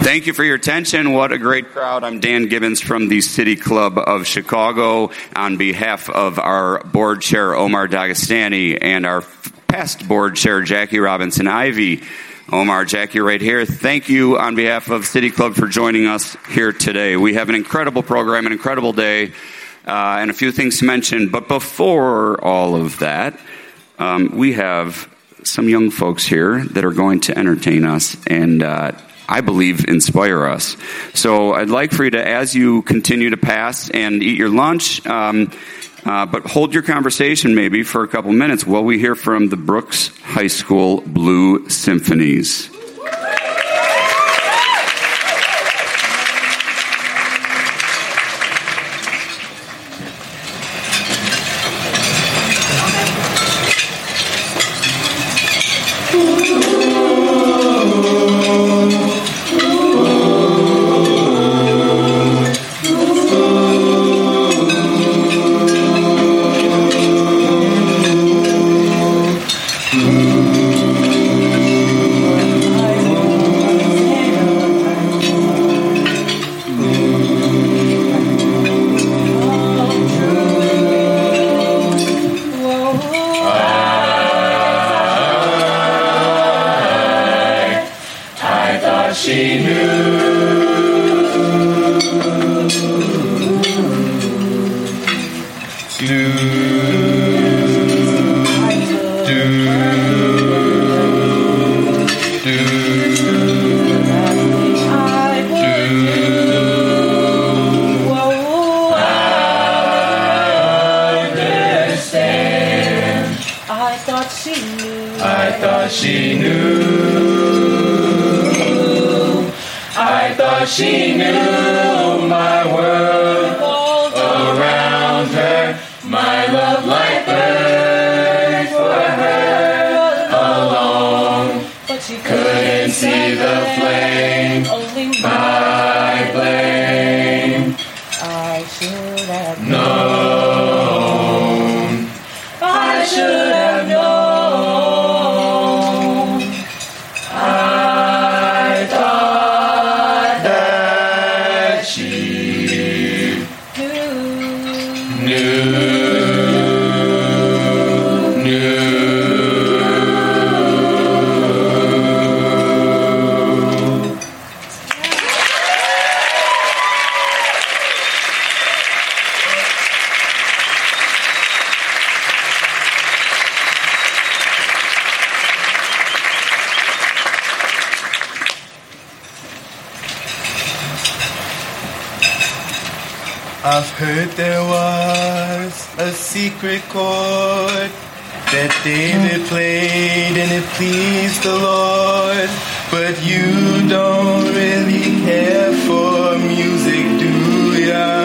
Thank you for your attention. What a great crowd. I'm Dan Gibbons from the City Club of Chicago. On behalf of our board chair, Omar Dagestani, and our past board chair, Jackie Robinson Ivy. Omar, Jackie, right here. Thank you on behalf of City Club for joining us here today. We have an incredible program, an incredible day, and a few things to mention. But before all of that, we have some young folks here that are going to entertain us and I believe inspire us. So I'd like for you to, as you continue to pass and eat your lunch, but hold your conversation maybe for a couple minutes while we hear from the Brooks High School Blue Symphonies. She knew my world around her, my love like burned for her alone, but she couldn't see the flame, only my blame. I should have known, I should have known. I've heard there was a secret chord that David played and it pleased the Lord. But you don't really care for music, do ya?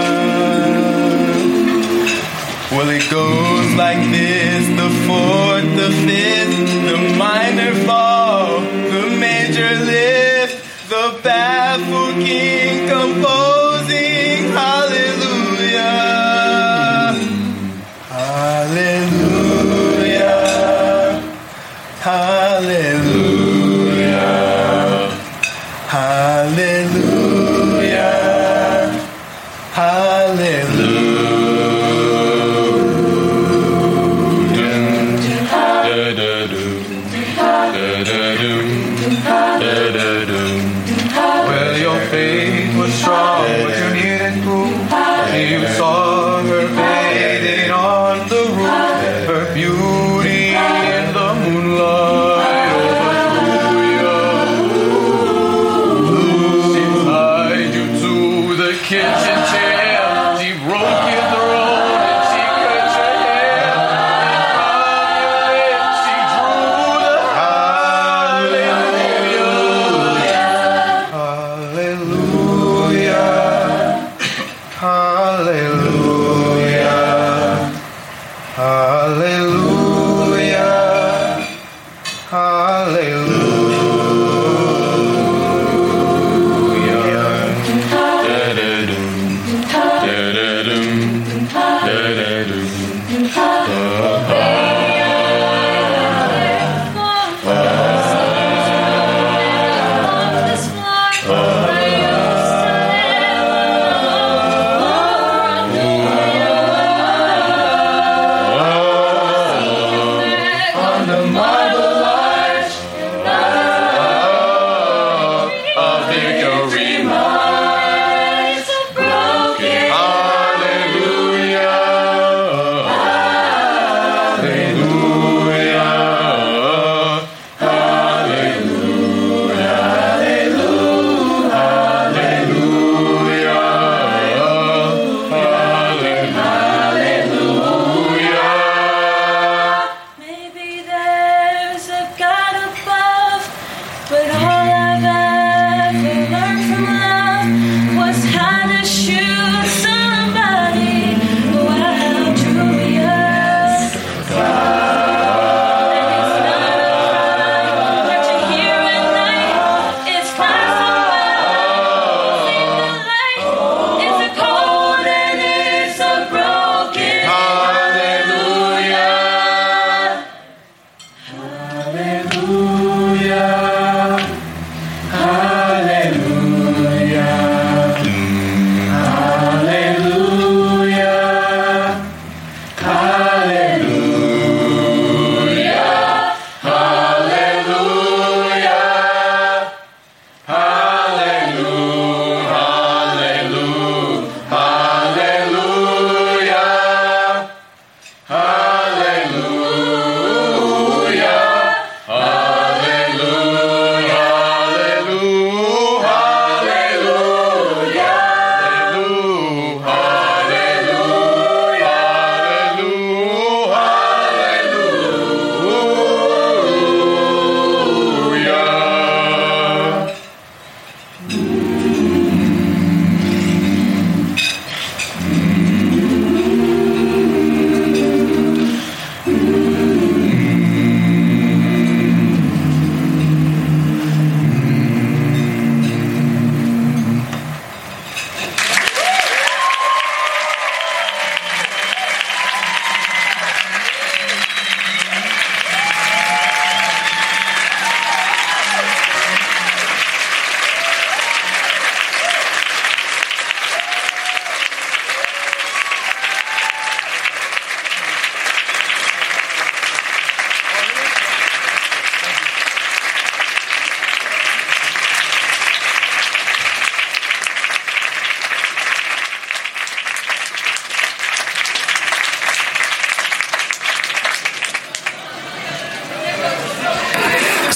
Well, it goes like this: the fourth, the fifth, the minor fall, the major lift, the baffled king composing hallelujah. Hallelujah, hallelujah, hallelujah, hallelujah. Well, your faith was strong, but you needed proof. You saw her bathing on the roof, her beauty in the moonlight overthrew you. She tied you to the kitchen chair, she broke your throne and she cut your hair. And from your lips she drew the hallelujah, hallelujah.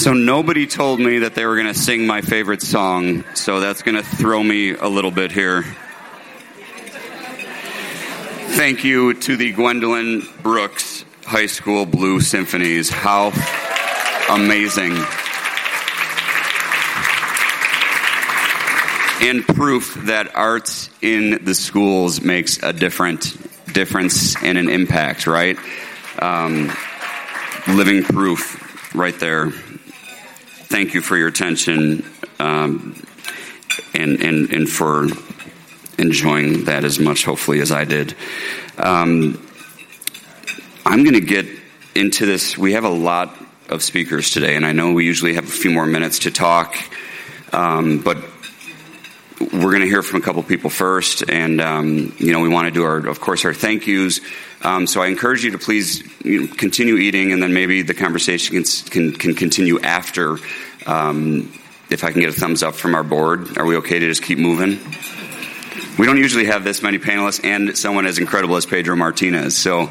So nobody told me that they were going to sing my favorite song, so that's going to throw me a little bit here. Thank you to the Gwendolyn Brooks High School Blue Symphonies. How amazing. And proof that arts in the schools makes a difference and an impact, right? Living proof right there. Thank you for your attention and for enjoying that as much, hopefully, as I did. I'm going to get into this. We have a lot of speakers today, and I know we usually have a few more minutes to talk, but we're going to hear from a couple people first, and we want to do our thank yous. So I encourage you to please continue eating, and then maybe the conversation can continue after. If I can get a thumbs up from our board, are we okay to just keep moving? We don't usually have this many panelists and someone as incredible as Pedro Martinez. So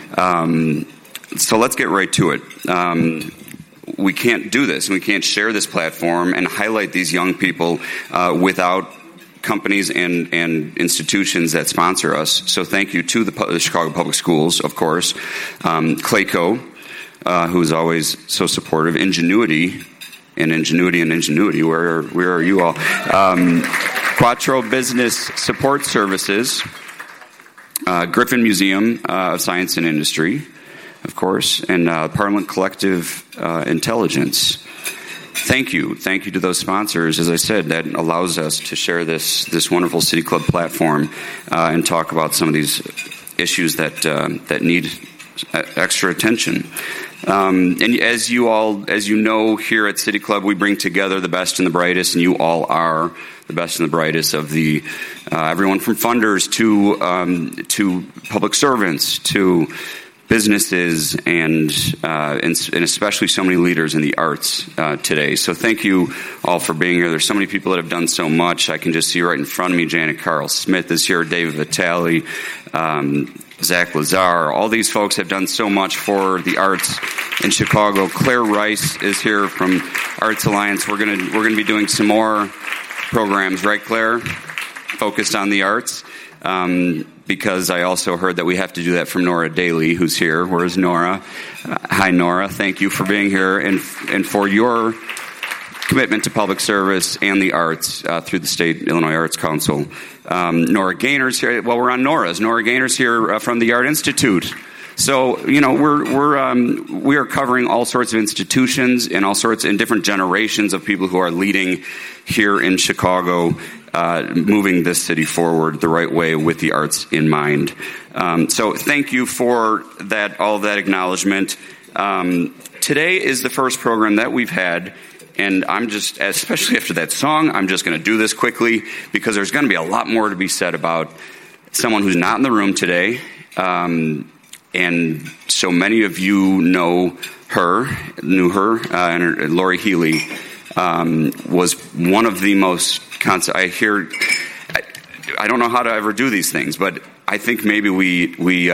let's get right to it. We can't do this, and we can't share this platform and highlight these young people without companies and institutions that sponsor us. So thank you to the Chicago Public Schools, of course, Clayco, who is always so supportive, Ingenuity, where are you all? Quattro Business Support Services, Griffin Museum of Science and Industry, of course, and Parliament Collective Intelligence. Thank you to those sponsors. As I said, that allows us to share this wonderful City Club platform and talk about some of these issues that need extra attention. And as you know, here at City Club, we bring together the best and the brightest, and you all are the best and the brightest of the everyone from funders to public servants to businesses and especially so many leaders in the arts today. So thank you all for being here. There's so many people that have done so much. I can just see right in front of me, Janet Carl Smith is here, David Vitale, Zach Lazar. All these folks have done so much for the arts in Chicago. Claire Rice is here from Arts Alliance. We're gonna be doing some more programs, right, Claire? Focused on the arts. Because I also heard that we have to do that from Nora Daly, who's here. Where's Nora? Hi, Nora. Thank you for being here and for your commitment to public service and the arts through the State Illinois Arts Council. Nora Gaynor's here. Well, we're on Nora's. Nora Gaynor's here from the Art Institute. So, we are covering all sorts of institutions and all sorts and different generations of people who are leading here in Chicago, moving this city forward the right way with the arts in mind. So thank you for all that acknowledgement. Today is the first program that we've had, and I'm just, especially after that song, I'm just going to do this quickly because there's going to be a lot more to be said about someone who's not in the room today. And so many of you knew her, and Lori Healy was one of the most I don't know how to ever do these things, but I think maybe we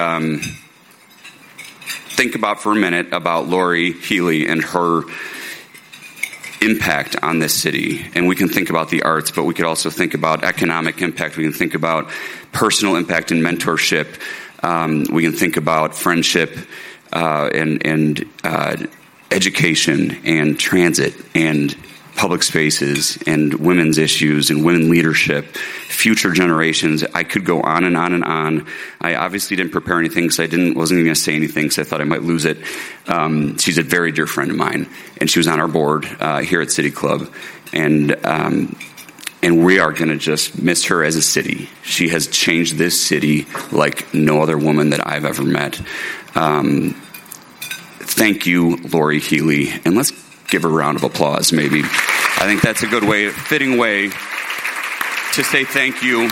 think about for a minute about Lori Healy and her impact on this city. And we can think about the arts, but we could also think about economic impact. We can think about personal impact and mentorship. We can think about friendship and education and transit and public spaces and women's issues and women leadership, future generations. I could go on and on and on. I obviously didn't prepare anything because wasn't going to say anything because I thought I might lose it. She's a very dear friend of mine, and she was on our board here at City Club, and we are going to just miss her as a city. She has changed this city like no other woman that I've ever met. Thank you, Lori Healy, and let's give her a round of applause, maybe. I think that's a good way, fitting way to say thank you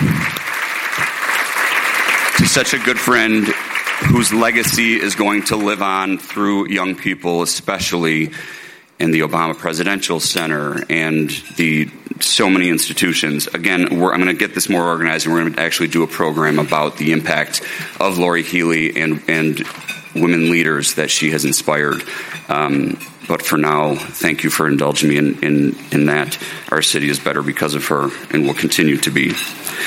to such a good friend whose legacy is going to live on through young people, especially in the Obama Presidential Center and so many institutions. Again, I'm going to get this more organized, and we're going to actually do a program about the impact of Lori Healy and women leaders that she has inspired. But for now, thank you for indulging me in that. Our city is better because of her and will continue to be.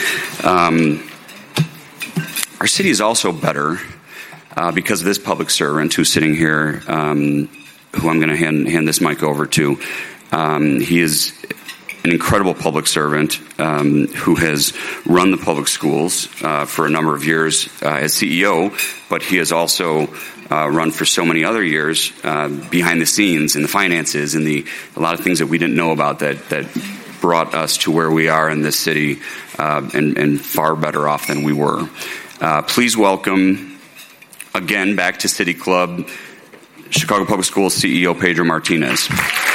Our city is also better because of this public servant who's sitting here, who I'm going to hand this mic over to. He is an incredible public servant who has run the public schools for a number of years as CEO, but he has also run for so many other years behind the scenes in the finances and a lot of things that we didn't know about that brought us to where we are in this city and far better off than we were. Please welcome again back to City Club Chicago Public Schools CEO Pedro Martinez.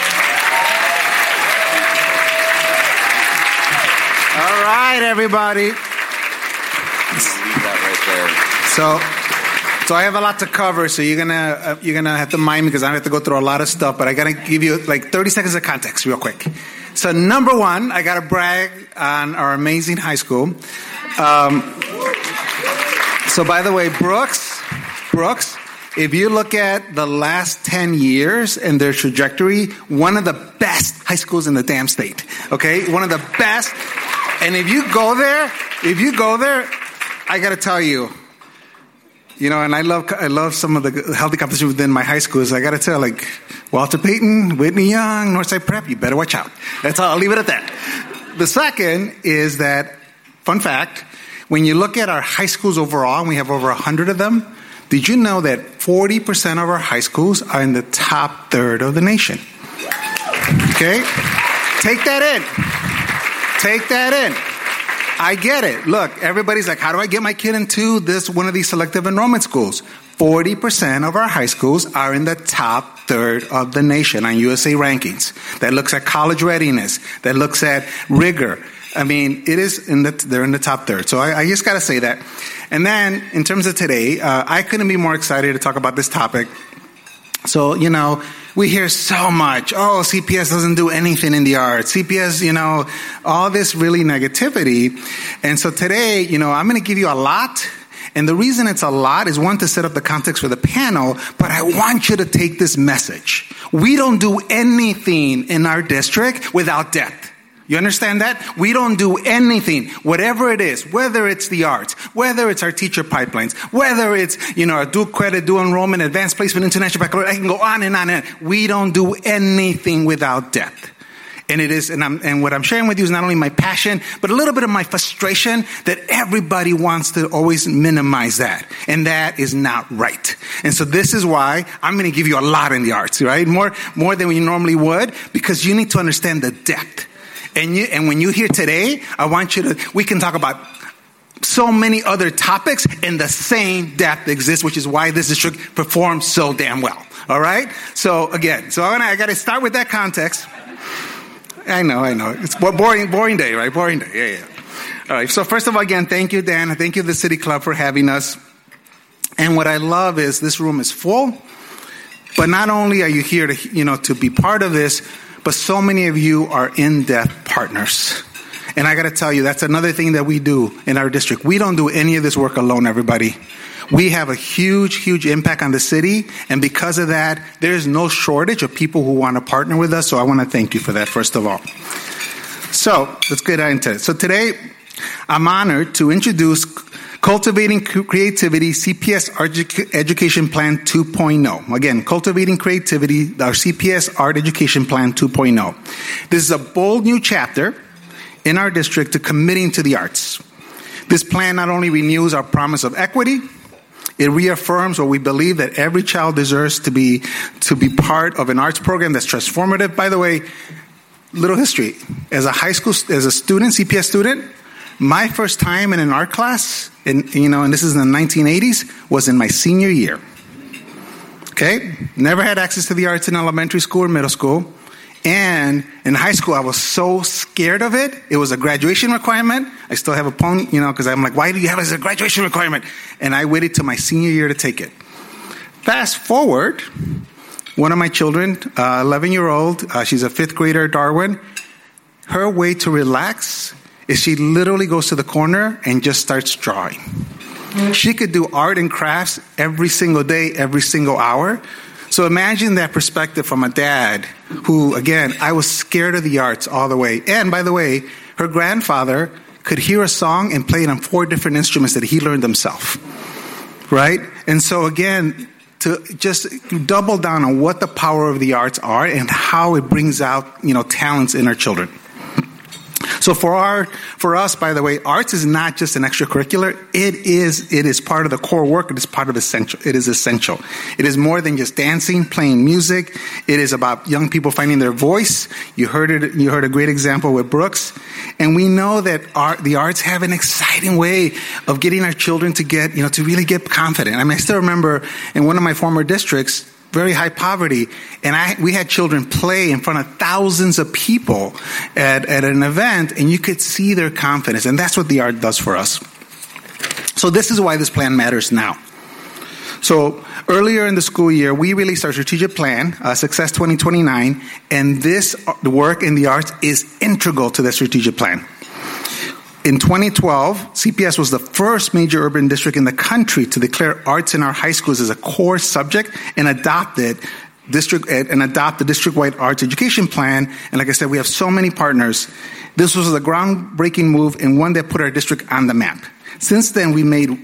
All right, everybody. Leave that right there. So I have a lot to cover, so you're gonna have to mind me because I have to go through a lot of stuff. But I gotta give you like 30 seconds of context, real quick. So number one, I gotta brag on our amazing high school. So by the way, Brooks, if you look at the last 10 years and their trajectory, one of the best high schools in the damn state. Okay, one of the best. And if you go there, I gotta tell you. You know, and I love some of the healthy competition within my high schools. I got to tell, like, Walter Payton, Whitney Young, Northside Prep, you better watch out. That's all. I'll leave it at that. The second is that, fun fact, when you look at our high schools overall, and we have over 100 of them, did you know that 40% of our high schools are in the top third of the nation? Okay? Take that in. I get it. Look, everybody's like, how do I get my kid into one of these selective enrollment schools? 40% of our high schools are in the top third of the nation on USA rankings. That looks at college readiness. That looks at rigor. I mean, they're in the top third. So I just got to say that. And then in terms of today, I couldn't be more excited to talk about this topic. So, you know, we hear so much, CPS doesn't do anything in the arts. CPS, you know, all this really negativity. And so today, you know, I'm going to give you a lot. And the reason it's a lot is, one, to set up the context for the panel, but I want you to take this message. We don't do anything in our district without depth. You understand that? We don't do anything, whatever it is, whether it's the arts, whether it's our teacher pipelines, whether it's, you know, our dual credit, dual enrollment, advanced placement, international baccalaureate. I can go on and on and on. We don't do anything without depth. And it is, and what I'm sharing with you is not only my passion, but a little bit of my frustration that everybody wants to always minimize that. And that is not right. And so this is why I'm going to give you a lot in the arts, right? More than you normally would, because you need to understand the depth. And when you hear today, I want you to, we can talk about so many other topics, and the same depth exists, which is why this district performs so damn well. All right? So again, I got to start with that context. I know. It's boring day, right? Boring day. Yeah. All right. So first of all, again, thank you, Dan. Thank you, the City Club, for having us. And what I love is this room is full, but not only are you here to, you know, to be part of this, but so many of you are in-depth partners. And I got to tell you, that's another thing that we do in our district. We don't do any of this work alone, everybody. We have a huge, huge impact on the city. And because of that, there's no shortage of people who want to partner with us. So I want to thank you for that, first of all. So let's get into it. So today, I'm honored to introduce Cultivating Creativity CPS Art Education Plan 2.0. Again, Cultivating Creativity, our CPS Art Education Plan 2.0. This is a bold new chapter in our district to committing to the arts. This plan not only renews our promise of equity, it reaffirms what we believe, that every child deserves to be part of an arts program that's transformative. By the way, little history. As a student, CPS student, my first time in an art class, and this is in the 1980s, was in my senior year. Okay? Never had access to the arts in elementary school or middle school. And in high school, I was so scared of it. It was a graduation requirement. I still have a poem, because I'm like, why do you have it as a graduation requirement? And I waited till my senior year to take it. Fast forward, one of my children, 11-year-old, she's a fifth grader at Darwin. Her way to relax is she literally goes to the corner and just starts drawing. She could do art and crafts every single day, every single hour. So imagine that perspective from a dad who, again, I was scared of the arts all the way. And by the way, her grandfather could hear a song and play it on 4 different instruments that he learned himself, right? And so again, to just double down on what the power of the arts are and how it brings out, talents in our children. So for us, by the way, arts is not just an extracurricular. It is part of the core work. It is part of essential. It is essential. It is more than just dancing, playing music. It is about young people finding their voice. You heard a great example with Brooks. And we know that the arts have an exciting way of getting our children to get, to really get confident. I mean, I still remember in one of my former districts, very high poverty, and we had children play in front of thousands of people at an event, and you could see their confidence, and that's what the art does for us. So this is why this plan matters now. So earlier in the school year, we released our strategic plan, Success 2029, and the work in the arts is integral to the strategic plan. In 2012, CPS was the first major urban district in the country to declare arts in our high schools as a core subject and adopt the district-wide arts education plan. And like I said, we have so many partners. This was a groundbreaking move and one that put our district on the map. Since then, we've made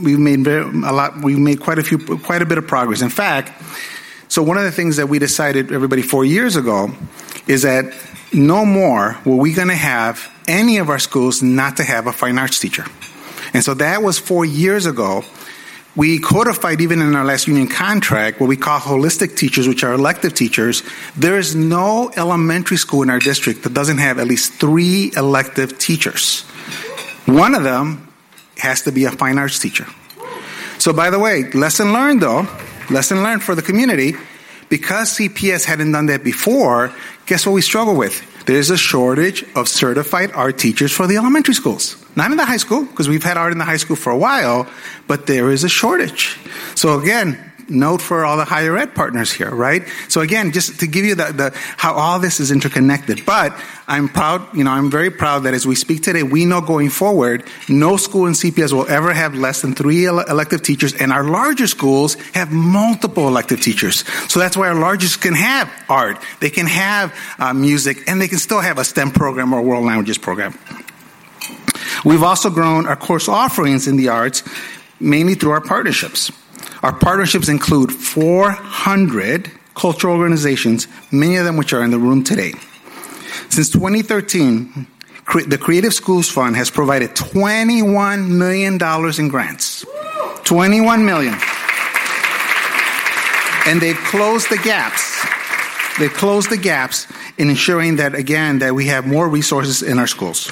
quite a bit of progress. In fact, so one of the things that we decided, everybody, 4 years ago, is that no more were we going to have any of our schools not to have a fine arts teacher. And so that was 4 years ago. We codified even in our last union contract what we call holistic teachers, which are elective teachers. There is no elementary school in our district that doesn't have at least 3 elective teachers. One of them has to be a fine arts teacher. So by the way, lesson learned for the community, because CPS hadn't done that before, guess what we struggle with? There's a shortage of certified art teachers for the elementary schools. Not in the high school, because we've had art in the high school for a while, but there is a shortage. So again, note for all the higher ed partners here, right? So again, just to give you the how all this is interconnected. But I'm proud, I'm very proud that as we speak today, we know going forward, no school in CPS will ever have less than 3 elective teachers, and our larger schools have multiple elective teachers. So that's why our largest can have art, they can have music, and they can still have a STEM program or a world languages program. We've also grown our course offerings in the arts, mainly through our partnerships. Our partnerships include 400 cultural organizations, many of them which are in the room today. Since 2013, the Creative Schools Fund has provided $21 million in grants. $21 million. And they've closed the gaps. They've closed the gaps in ensuring that, again, that we have more resources in our schools.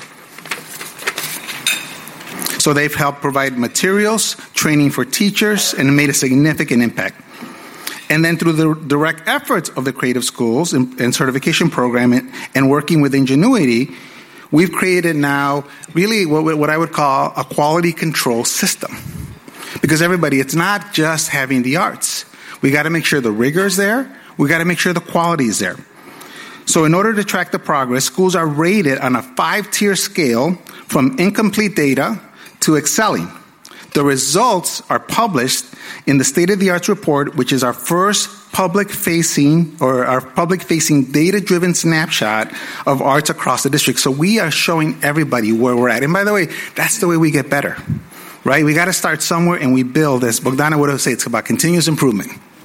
So they've helped provide materials, training for teachers, and made a significant impact. And then through the direct efforts of the Creative Schools and certification program and working with Ingenuity, we've created now really what I would call a quality control system. Because everybody, it's not just having the arts. We got to make sure the rigor is there. We got to make sure the quality is there. So in order to track the progress, schools are rated on a 5-tier scale from incomplete data to excelling. The results are published in the State of the Arts Report, which is our first public-facing data-driven snapshot of arts across the district. So we are showing everybody where we're at. And by the way, that's the way we get better, right? We got to start somewhere and we build. As Bogdana would have said, it's about continuous improvement.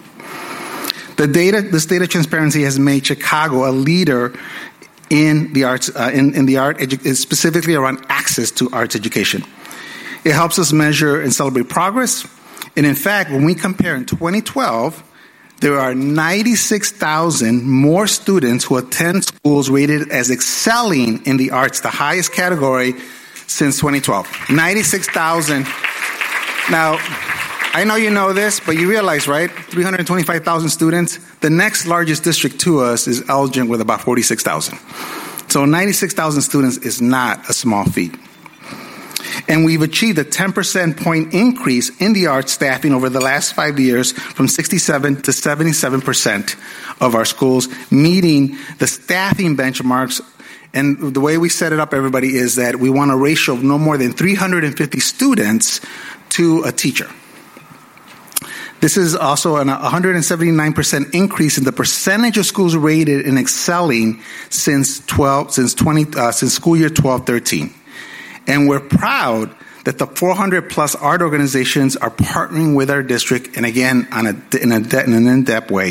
The state of transparency has made Chicago a leader in the arts, specifically around access to arts education. It helps us measure and celebrate progress. And in fact, when we compare in 2012, there are 96,000 more students who attend schools rated as excelling in the arts, the highest category since 2012. 96,000. Now, I know you know this, but you realize, right? 325,000 students. The next largest district to us is Elgin with about 46,000. So 96,000 students is not a small feat. And we've achieved a 10% point increase in the arts staffing over the last 5 years from 67 to 77% of our schools, meeting the staffing benchmarks. And the way we set it up, everybody, is that we want a ratio of no more than 350 students to a teacher. This is also a 179% increase in the percentage of schools rated in excelling since school year 12-13. And we're proud that the 400 plus art organizations are partnering with our district, and again, in an in-depth way.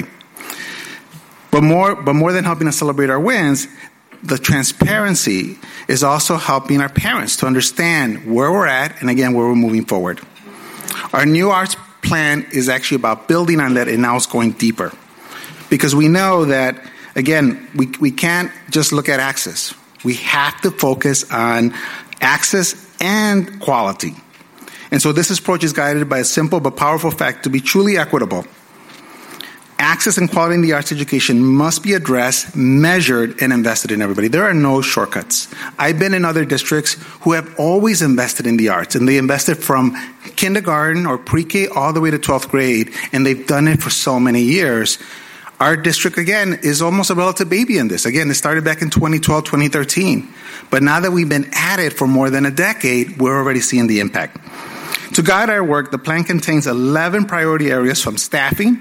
But more than helping us celebrate our wins, the transparency is also helping our parents to understand where we're at and again, where we're moving forward. Our new arts plan is actually about building on that, and now it's going deeper. Because we know that, again, we can't just look at access. We have to focus on access and quality. And so this approach is guided by a simple but powerful fact: to be truly equitable, access and quality in the arts education must be addressed, measured, and invested in everybody. There are no shortcuts. I've been in other districts who have always invested in the arts, and they invested from kindergarten or pre-K all the way to 12th grade, and they've done it for so many years. Our district, again, is almost a relative baby in this. Again, it started back in 2012, 2013. But now that we've been at it for more than a decade, we're already seeing the impact. To guide our work, the plan contains 11 priority areas, from staffing,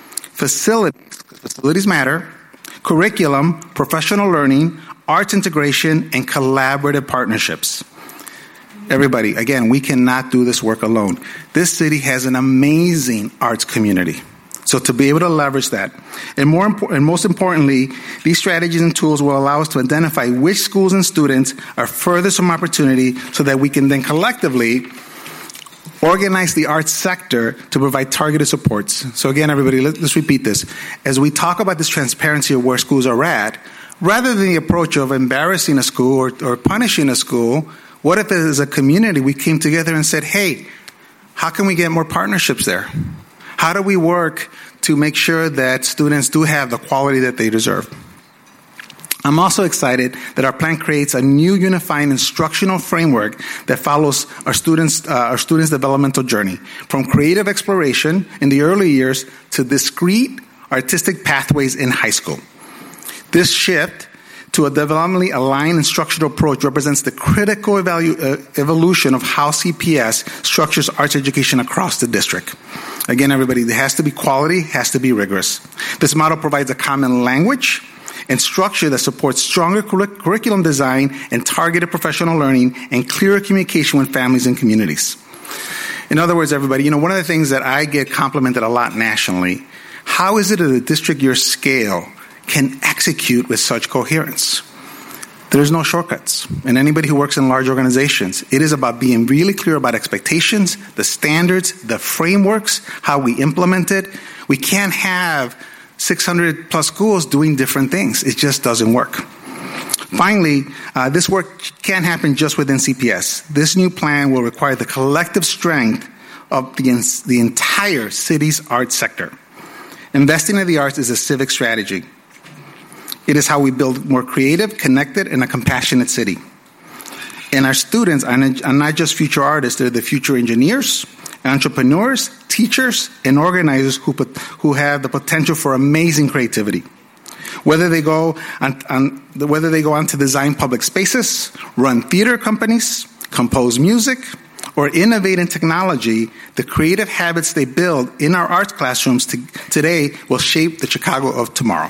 facilities matter, curriculum, professional learning, arts integration, and collaborative partnerships. Everybody, again, we cannot do this work alone. This city has an amazing arts community. So to be able to leverage that, and most importantly, these strategies and tools will allow us to identify which schools and students are furthest from opportunity, so that we can then collectively organize the arts sector to provide targeted supports. So again, everybody, let's repeat this. As we talk about this transparency of where schools are at, rather than the approach of embarrassing a school or punishing a school, what if as a community we came together and said, hey, how can we get more partnerships there? How do we work to make sure that students do have the quality that they deserve? I'm also excited that our plan creates a new unifying instructional framework that follows our students' developmental journey, from creative exploration in the early years to discrete artistic pathways in high school. This shift to a developmentally aligned instructional approach represents the critical evolution of how CPS structures arts education across the district. Again, everybody, there has to be quality, has to be rigorous. This model provides a common language and structure that supports stronger curriculum design and targeted professional learning and clearer communication with families and communities. In other words, everybody, one of the things that I get complimented a lot nationally, how is it that a district your scale can execute with such coherence? There's no shortcuts. And anybody who works in large organizations, it is about being really clear about expectations, the standards, the frameworks, how we implement it. We can't have 600 plus schools doing different things. It just doesn't work. Finally, this work can't happen just within CPS. This new plan will require the collective strength of the entire city's arts sector. Investing in the arts is a civic strategy. It is how we build more creative, connected, and a compassionate city. And our students are not just future artists, they're the future engineers, entrepreneurs, teachers, and organizers who have the potential for amazing creativity. Whether they go on to design public spaces, run theater companies, compose music, or innovate in technology, the creative habits they build in our arts classrooms today will shape the Chicago of tomorrow.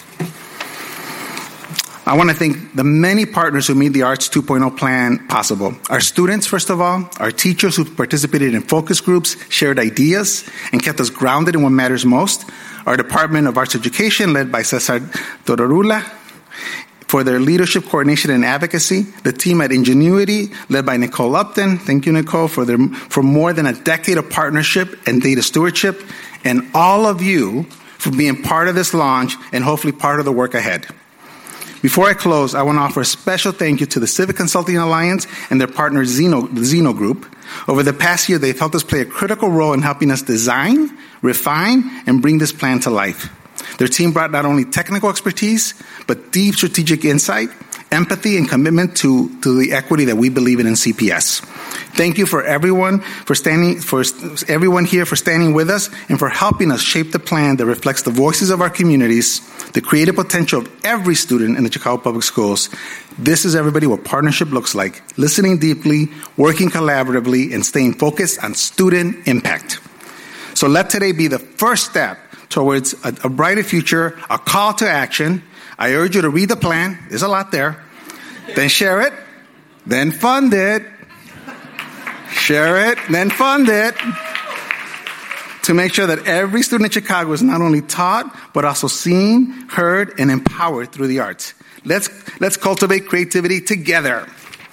I want to thank the many partners who made the Arts 2.0 plan possible. Our students, first of all, our teachers who participated in focus groups, shared ideas, and kept us grounded in what matters most. Our Department of Arts Education, led by Cesar Tororula, for their leadership, coordination, and advocacy. The team at Ingenuity, led by Nicole Upton. Thank you, Nicole, for more than a decade of partnership and data stewardship. And all of you for being part of this launch and hopefully part of the work ahead. Before I close, I want to offer a special thank you to the Civic Consulting Alliance and their partner, the Zeno Group. Over the past year, they've helped us play a critical role in helping us design, refine, and bring this plan to life. Their team brought not only technical expertise, but deep strategic insight, empathy, and commitment to the equity that we believe in CPS. Thank you for everyone here for standing with us and for helping us shape the plan that reflects the voices of our communities, the creative potential of every student in the Chicago Public Schools. This is, everybody, what partnership looks like: listening deeply, working collaboratively, and staying focused on student impact. So let today be the first step towards a brighter future, a call to action. I urge you to read the plan. There's a lot there. Then share it. Then fund it. Share it. Then fund it. To make sure that every student in Chicago is not only taught, but also seen, heard, and empowered through the arts. Let's cultivate creativity together.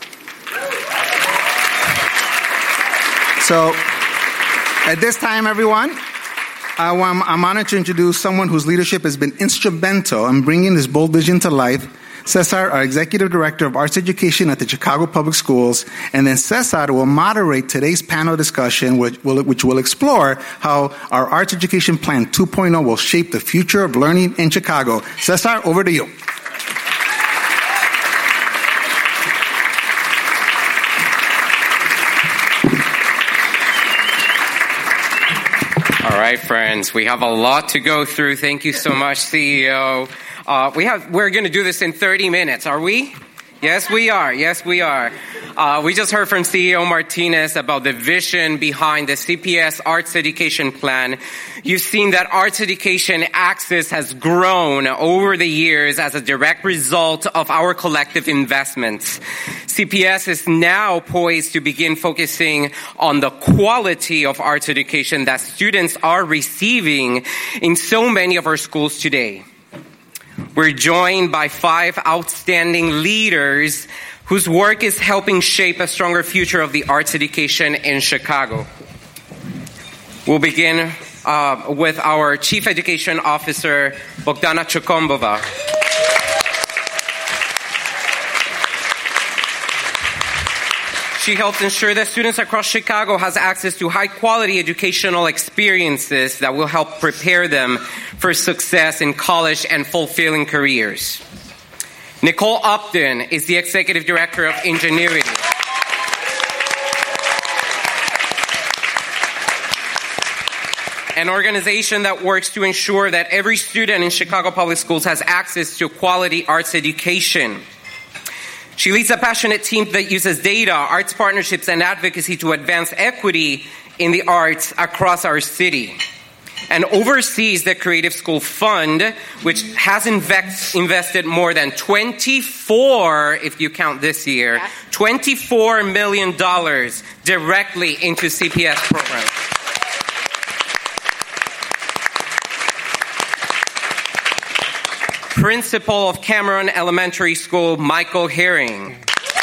So, at this time, everyone, I'm honored to introduce someone whose leadership has been instrumental in bringing this bold vision to life. Cesar, our Executive Director of Arts Education at the Chicago Public Schools, and then Cesar will moderate today's panel discussion, which will explore how our Arts Education Plan 2.0 will shape the future of learning in Chicago. Cesar, over to you. All right, friends, we have a lot to go through. Thank you so much, CEO. We're going to do this in 30 minutes, are we? Yes, we are. Yes, we are. We just heard from CEO Martinez about the vision behind the CPS Arts Education Plan. You've seen that arts education access has grown over the years as a direct result of our collective investments. CPS is now poised to begin focusing on the quality of arts education that students are receiving in so many of our schools today. We're joined by 5 outstanding leaders whose work is helping shape a stronger future of the arts education in Chicago. We'll begin with our Chief Education Officer, Bogdana Chokombova. She helps ensure that students across Chicago has access to high-quality educational experiences that will help prepare them for success in college and fulfilling careers. Nicole Upton is the Executive Director of Ingenuity. An organization that works to ensure that every student in Chicago Public Schools has access to quality arts education. She leads a passionate team that uses data, arts partnerships, and advocacy to advance equity in the arts across our city. And oversees the Creative School Fund, which has invested more than if you count this year, $24 million directly into CPS programs. Principal of Cameron Elementary School, Michael Herring.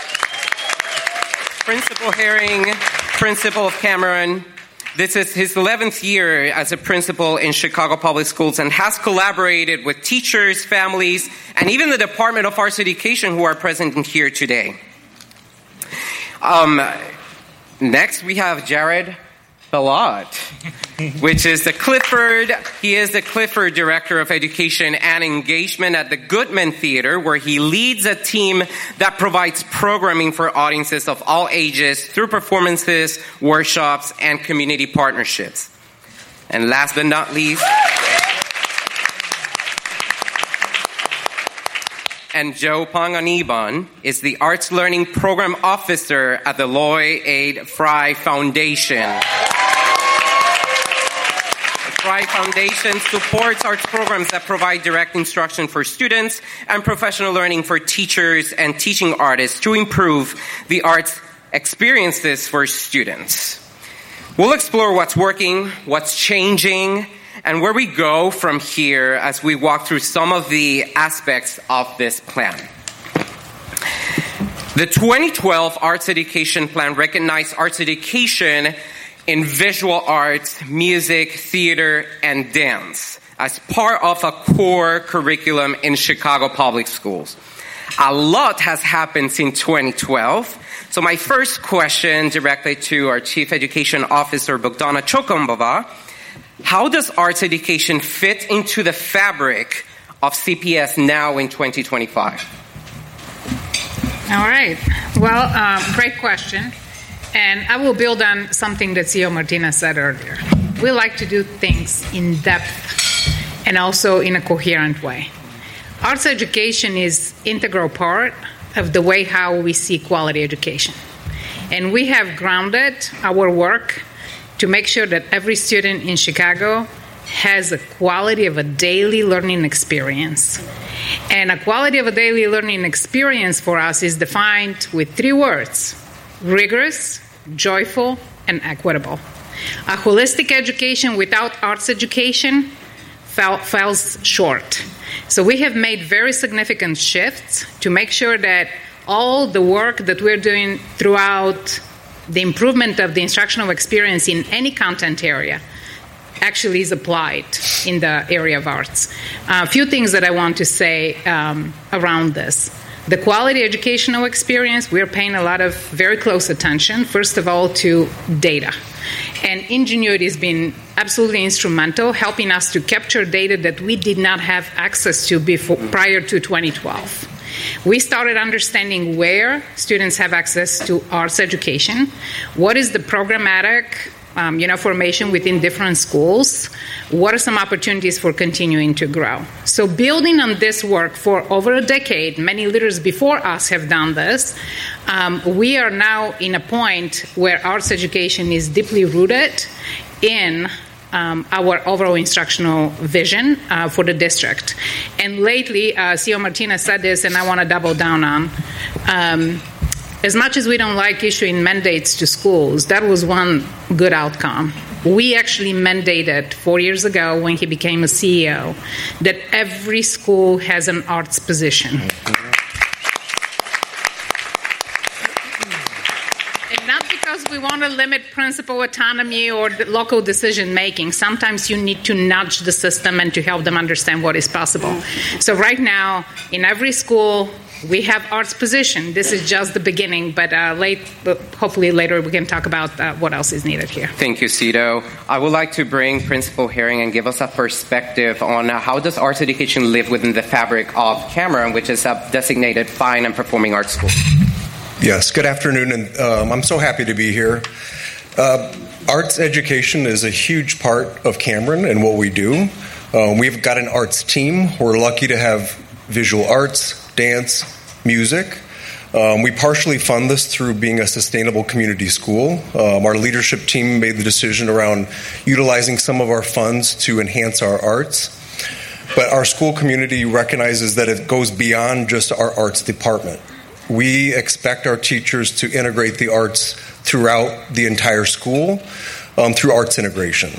Principal Herring, Principal of Cameron. This is his 11th year as a principal in Chicago Public Schools and has collaborated with teachers, families, and even the Department of Arts Education who are present in here today. Next, we have Jared Ballot, which is he is the Clifford Director of Education and Engagement at the Goodman Theater, where he leads a team that provides programming for audiences of all ages through performances, workshops, and community partnerships. And last but not least, and Joe Panganiban is the Arts Learning Program Officer at the Lloyd Fry Foundation. The Fry Foundation supports arts programs that provide direct instruction for students and professional learning for teachers and teaching artists to improve the arts experiences for students. We'll explore what's working, what's changing, and where we go from here as we walk through some of the aspects of this plan. The 2012 Arts Education Plan recognized arts education in visual arts, music, theater, and dance as part of a core curriculum in Chicago Public Schools. A lot has happened since 2012. So my first question directly to our Chief Education Officer, Bogdana Chokombova: how does arts education fit into the fabric of CPS now in 2025? All right. Well, great question. And I will build on something that CEO Martinez said earlier. We like to do things in depth and also in a coherent way. Arts education is an integral part of the way how we see quality education. And we have grounded our work to make sure that every student in Chicago has a quality of a daily learning experience. And a quality of a daily learning experience for us is defined with 3 words: rigorous, joyful, and equitable. A holistic education without arts education falls short. So we have made very significant shifts to make sure that all the work that we're doing throughout the improvement of the instructional experience in any content area actually is applied in the area of arts. A few things that I want to say around this. The quality educational experience, we're paying a lot of very close attention, first of all, to data. And Ingenuity has been absolutely instrumental, helping us to capture data that we did not have access to prior to 2012. We started understanding where students have access to arts education, what is the programmatic formation within different schools, what are some opportunities for continuing to grow. So building on this work for over a decade, many leaders before us have done this, we are now in a point where arts education is deeply rooted in our overall instructional vision for the district. And lately, CEO Martinez said this, and I want to double down on. As much as we don't like issuing mandates to schools, that was one good outcome. We actually mandated 4 years ago when he became a CEO that every school has an arts position. And not because we want to limit principal autonomy or the local decision making. Sometimes you need to nudge the system and to help them understand what is possible. So right now, in every school, we have arts position. This is just the beginning, but hopefully later we can talk about what else is needed here. Thank you, Cito. I would like to bring Principal Herring and give us a perspective on how does arts education live within the fabric of Cameron, which is a designated fine and performing arts school. Yes, good afternoon, and I'm so happy to be here. Arts education is a huge part of Cameron and what we do. We've got an arts team. We're lucky to have visual arts, dance, music. We partially fund this through being a sustainable community school. Our leadership team made the decision around utilizing some of our funds to enhance our arts. But our school community recognizes that it goes beyond just our arts department. We expect our teachers to integrate the arts throughout the entire school through arts integration.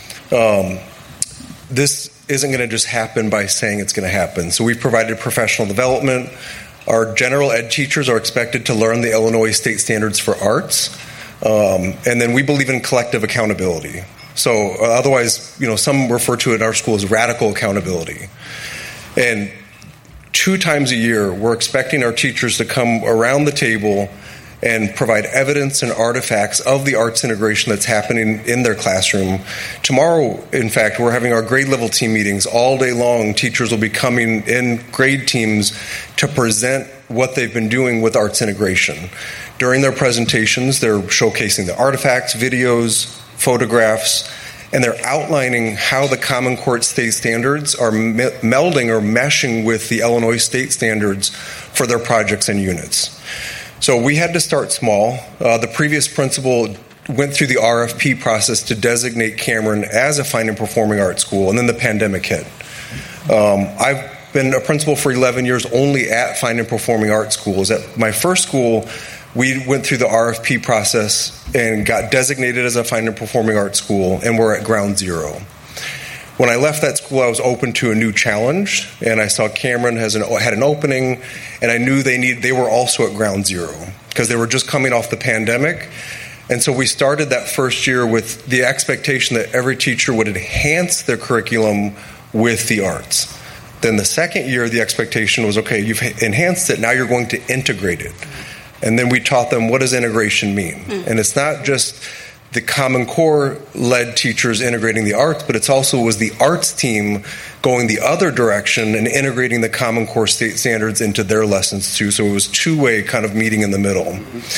This isn't going to just happen by saying it's going to happen. So we've provided professional development. Our general ed teachers are expected to learn the Illinois state standards for arts. And then we believe in collective accountability. So otherwise, some refer to it in our school as radical accountability. And 2 times a year, we're expecting our teachers to come around the table and provide evidence and artifacts of the arts integration that's happening in their classroom. Tomorrow, in fact, we're having our grade level team meetings all day long. Teachers will be coming in grade teams to present what they've been doing with arts integration. During their presentations, they're showcasing the artifacts, videos, photographs, and they're outlining how the Common Core state standards are melding or meshing with the Illinois state standards for their projects and units. So we had to start small. The previous principal went through the RFP process to designate Cameron as a fine and performing arts school, and then the pandemic hit. I've been a principal for 11 years only at fine and performing arts schools. At my first school, we went through the RFP process and got designated as a fine and performing arts school, and we're at ground zero. When I left that school, I was open to a new challenge, and I saw Cameron had an opening, and I knew they were also at ground zero because they were just coming off the pandemic. And so we started that first year with the expectation that every teacher would enhance their curriculum with the arts. Then the second year, the expectation was, okay, you've enhanced it, now you're going to integrate it. And then we taught them, what does integration mean? And it's not just the Common Core led teachers integrating the arts, but it's also was the arts team going the other direction and integrating the Common Core state standards into their lessons too. So it was two-way kind of meeting in the middle.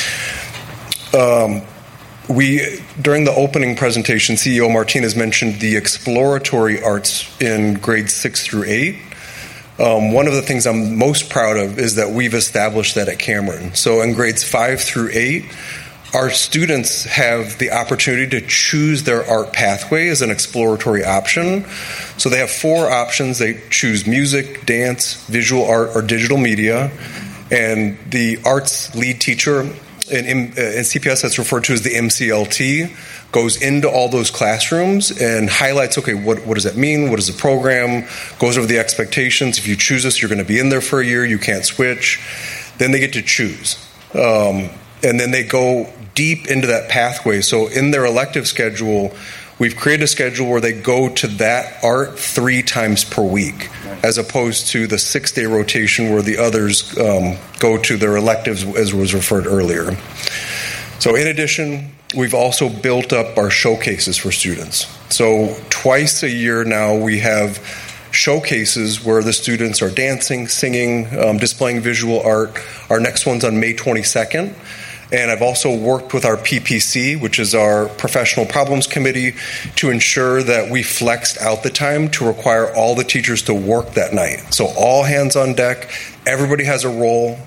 During the opening presentation, CEO Martinez mentioned the exploratory arts in grades 6 through 8. One of the things I'm most proud of is that we've established that at Cameron. So in grades 5 through 8, Our students have the opportunity to choose their art pathway as an exploratory option. So they have 4 options. They choose music, dance, visual art, or digital media. And the arts lead teacher in CPS, that's referred to as the MCLT, goes into all those classrooms and highlights, okay, what does that mean? What is the program? Goes over the expectations. If you choose this, you're going to be in there for a year. You can't switch. Then they get to choose. And then they go deep into that pathway. So in their elective schedule, we've created a schedule where they go to that art 3 times per week, as opposed to the 6-day rotation where the others go to their electives, as was referred earlier. So in addition, we've also built up our showcases for students. So twice a year now we have showcases where the students are dancing, singing, displaying visual art. Our next one's on May 22nd. And I've also worked with our PPC, which is our Professional Problems Committee, to ensure that we flexed out the time to require all the teachers to work that night. So all hands on deck, everybody has a role,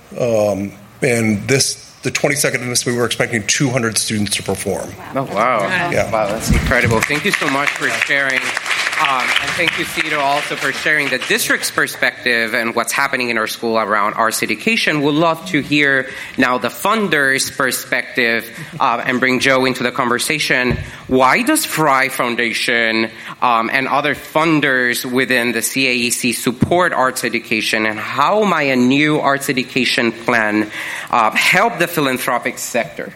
and the 22nd of this, we were expecting 200 students to perform. Oh, wow. Yeah. Wow, that's incredible. Thank you so much for sharing. And thank you, Cito, also for sharing the district's perspective and what's happening in our school around arts education. We'd love to hear now the funders' perspective and bring Joe into the conversation. Why does Fry Foundation and other funders within the CAEC support arts education, and how might a new arts education plan help the philanthropic sector?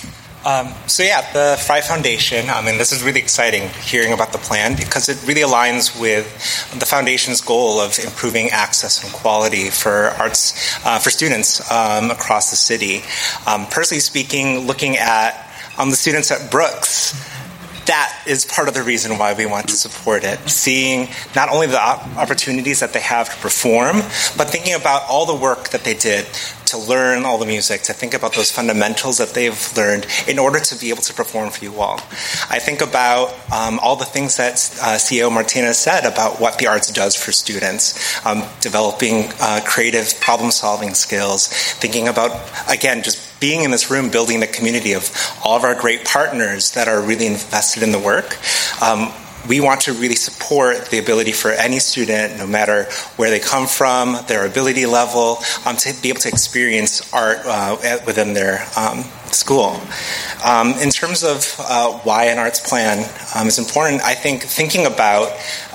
The Fry Foundation, this is really exciting hearing about the plan because it really aligns with the foundation's goal of improving access and quality for arts for students across the city. Personally speaking, looking at the students at Brooks, that is part of the reason why we want to support it. Seeing not only the opportunities that they have to perform, but thinking about all the work that they did to learn all the music, to think about those fundamentals that they've learned in order to be able to perform for you all. I think about all the things that CEO Martinez said about what the arts does for students, developing creative problem-solving skills, thinking about, again, just being in this room, building the community of all of our great partners that are really invested in the work. We want to really support the ability for any student, no matter where they come from, their ability level, to be able to experience art within their school. In terms of why an arts plan is important, I think thinking about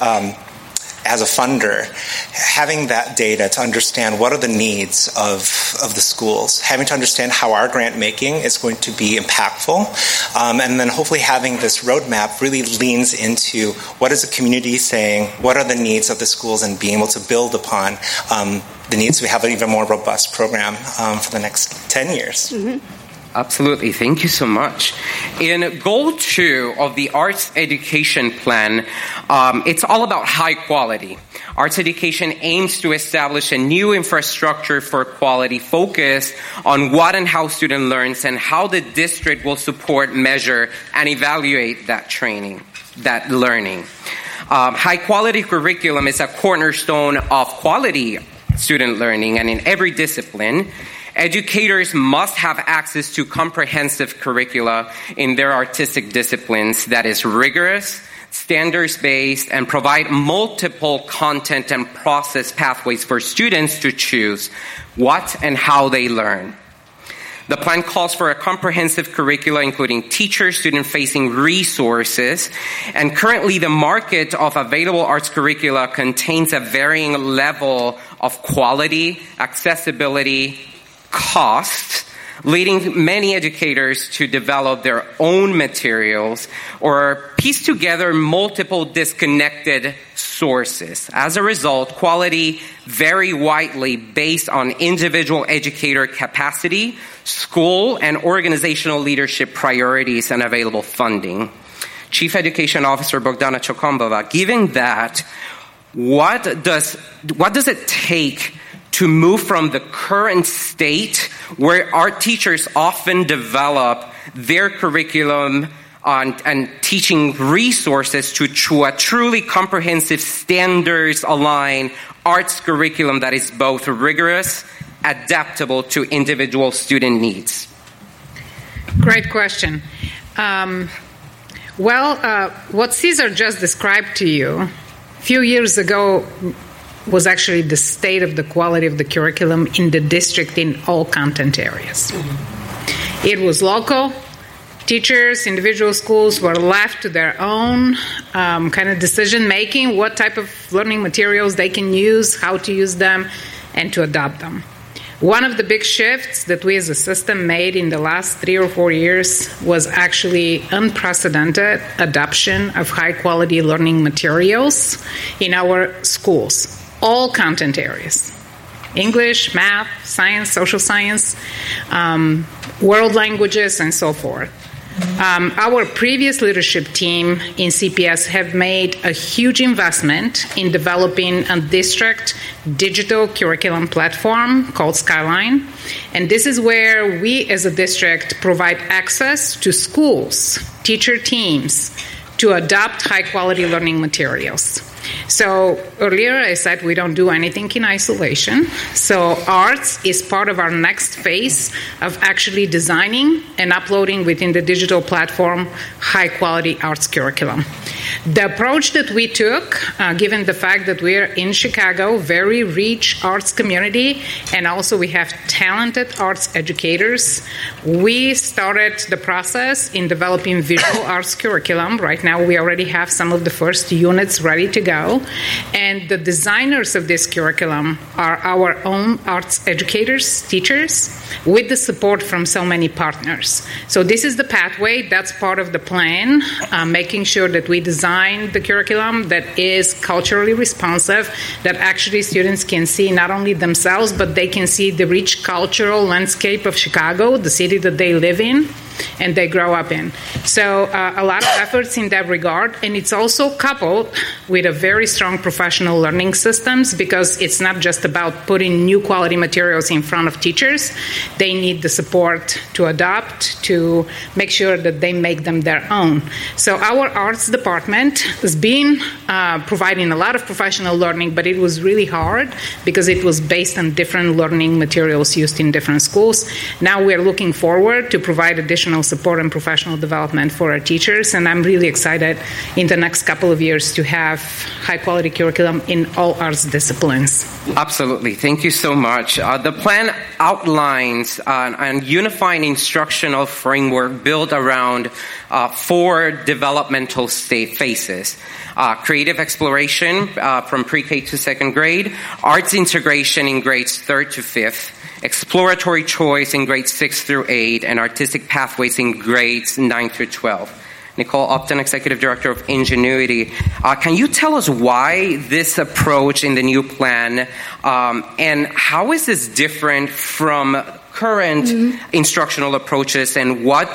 as a funder, having that data to understand what are the needs of the schools, having to understand how our grant making is going to be impactful, and then hopefully having this roadmap really leans into what is the community saying, what are the needs of the schools, and being able to build upon the needs to have an even more robust program for the next 10 years. Mm-hmm. Absolutely. Thank you so much. In Goal 2 of the Arts Education Plan, it's all about high quality. Arts education aims to establish a new infrastructure for quality focused on what and how student learns and how the district will support, measure, and evaluate that training, that learning. High quality curriculum is a cornerstone of quality student learning, and in every discipline, educators must have access to comprehensive curricula in their artistic disciplines that is rigorous, standards-based, and provide multiple content and process pathways for students to choose what and how they learn. The plan calls for a comprehensive curricula including teacher, student-facing resources, and currently the market of available arts curricula contains a varying level of quality, accessibility, cost, leading many educators to develop their own materials or piece together multiple disconnected sources. As a result, quality vary widely based on individual educator capacity, school and organizational leadership priorities, and available funding. Chief Education Officer Bogdana Chokombova, given that, what does it take to move from the current state where art teachers often develop their curriculum and teaching resources to a truly comprehensive standards-aligned arts curriculum that is both rigorous, adaptable to individual student needs? Great question. What Cesar just described to you a few years ago was actually the state of the quality of the curriculum in the district in all content areas. It was local. Teachers, individual schools were left to their own kind of decision-making, what type of learning materials they can use, how to use them, and to adopt them. One of the big shifts that we as a system made in the last 3 or 4 years was actually unprecedented adoption of high-quality learning materials in our schools, all content areas. English, math, science, social science, world languages, and so forth. Our previous leadership team in CPS have made a huge investment in developing a district digital curriculum platform called Skyline. And this is where we as a district provide access to schools, teacher teams, to adopt high-quality learning materials. So earlier I said we don't do anything in isolation. So arts is part of our next phase of actually designing and uploading within the digital platform high-quality arts curriculum. The approach that we took, given the fact that we're in Chicago, very rich arts community, and also we have talented arts educators, we started the process in developing visual arts curriculum. Right now we already have some of the first units ready to go. And the designers of this curriculum are our own arts educators, teachers, with the support from so many partners. So this is the pathway. That's part of the plan, making sure that we design the curriculum that is culturally responsive, that actually students can see not only themselves, but they can see the rich cultural landscape of Chicago, the city that they live in and they grow up in. So a lot of efforts in that regard, and it's also coupled with a very strong professional learning systems, because it's not just about putting new quality materials in front of teachers. They need the support to adopt, to make sure that they make them their own. So our arts department has been providing a lot of professional learning, but it was really hard because it was based on different learning materials used in different schools. Now we're looking forward to provide additional support and professional development for our teachers, and I'm really excited in the next couple of years to have high-quality curriculum in all arts disciplines. Absolutely. Thank you so much. The plan outlines a unifying instructional framework built around 4 developmental phases. Creative exploration from pre-K to 2nd grade, arts integration in grades 3rd to 5th, exploratory choice in grades 6 through 8, and artistic pathways in grades 9 through 12. Nicole Upton, Executive Director of Ingenuity. Can you tell us why this approach in the new plan, and how is this different from current instructional approaches, and what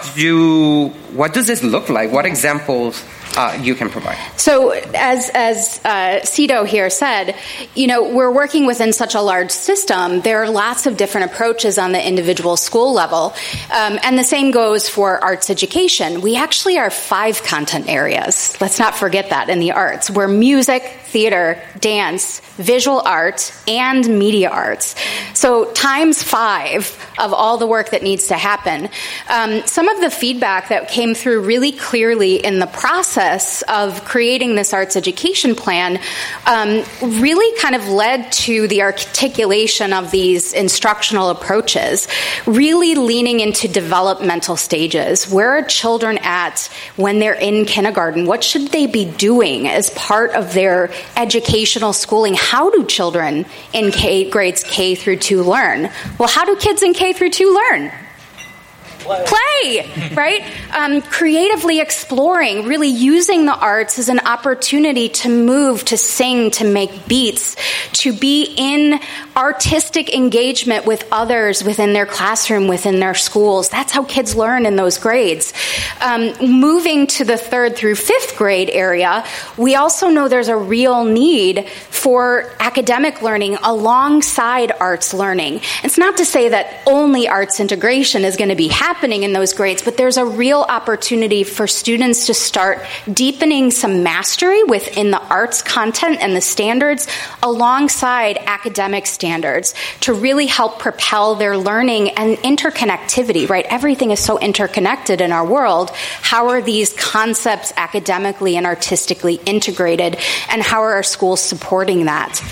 does this look like? What examples you can provide? So as Cito here said, we're working within such a large system. There are lots of different approaches on the individual school level. And the same goes for arts education. We actually are 5 content areas. Let's not forget that in the arts. We're music, theater, dance, visual art, and media arts. So times 5 of all the work that needs to happen. Some of the feedback that came through really clearly in the process of creating this arts education plan really kind of led to the articulation of these instructional approaches, really leaning into developmental stages. Where are children at when they're in kindergarten? What should they be doing as part of their educational schooling? How do children in grades K through 2 learn? Well, how do kids in K through 2 learn? Play, right? Creatively exploring, really using the arts as an opportunity to move, to sing, to make beats, to be in artistic engagement with others within their classroom, within their schools. That's how kids learn in those grades. Moving to the 3rd through 5th grade area, we also know there's a real need for academic learning alongside arts learning. It's not to say that only arts integration is going to be happening in those grades, but there's a real opportunity for students to start deepening some mastery within the arts content and the standards alongside academic standards to really help propel their learning and interconnectivity, right? Everything is so interconnected in our world. How are these concepts academically and artistically integrated, and how are our schools supporting that?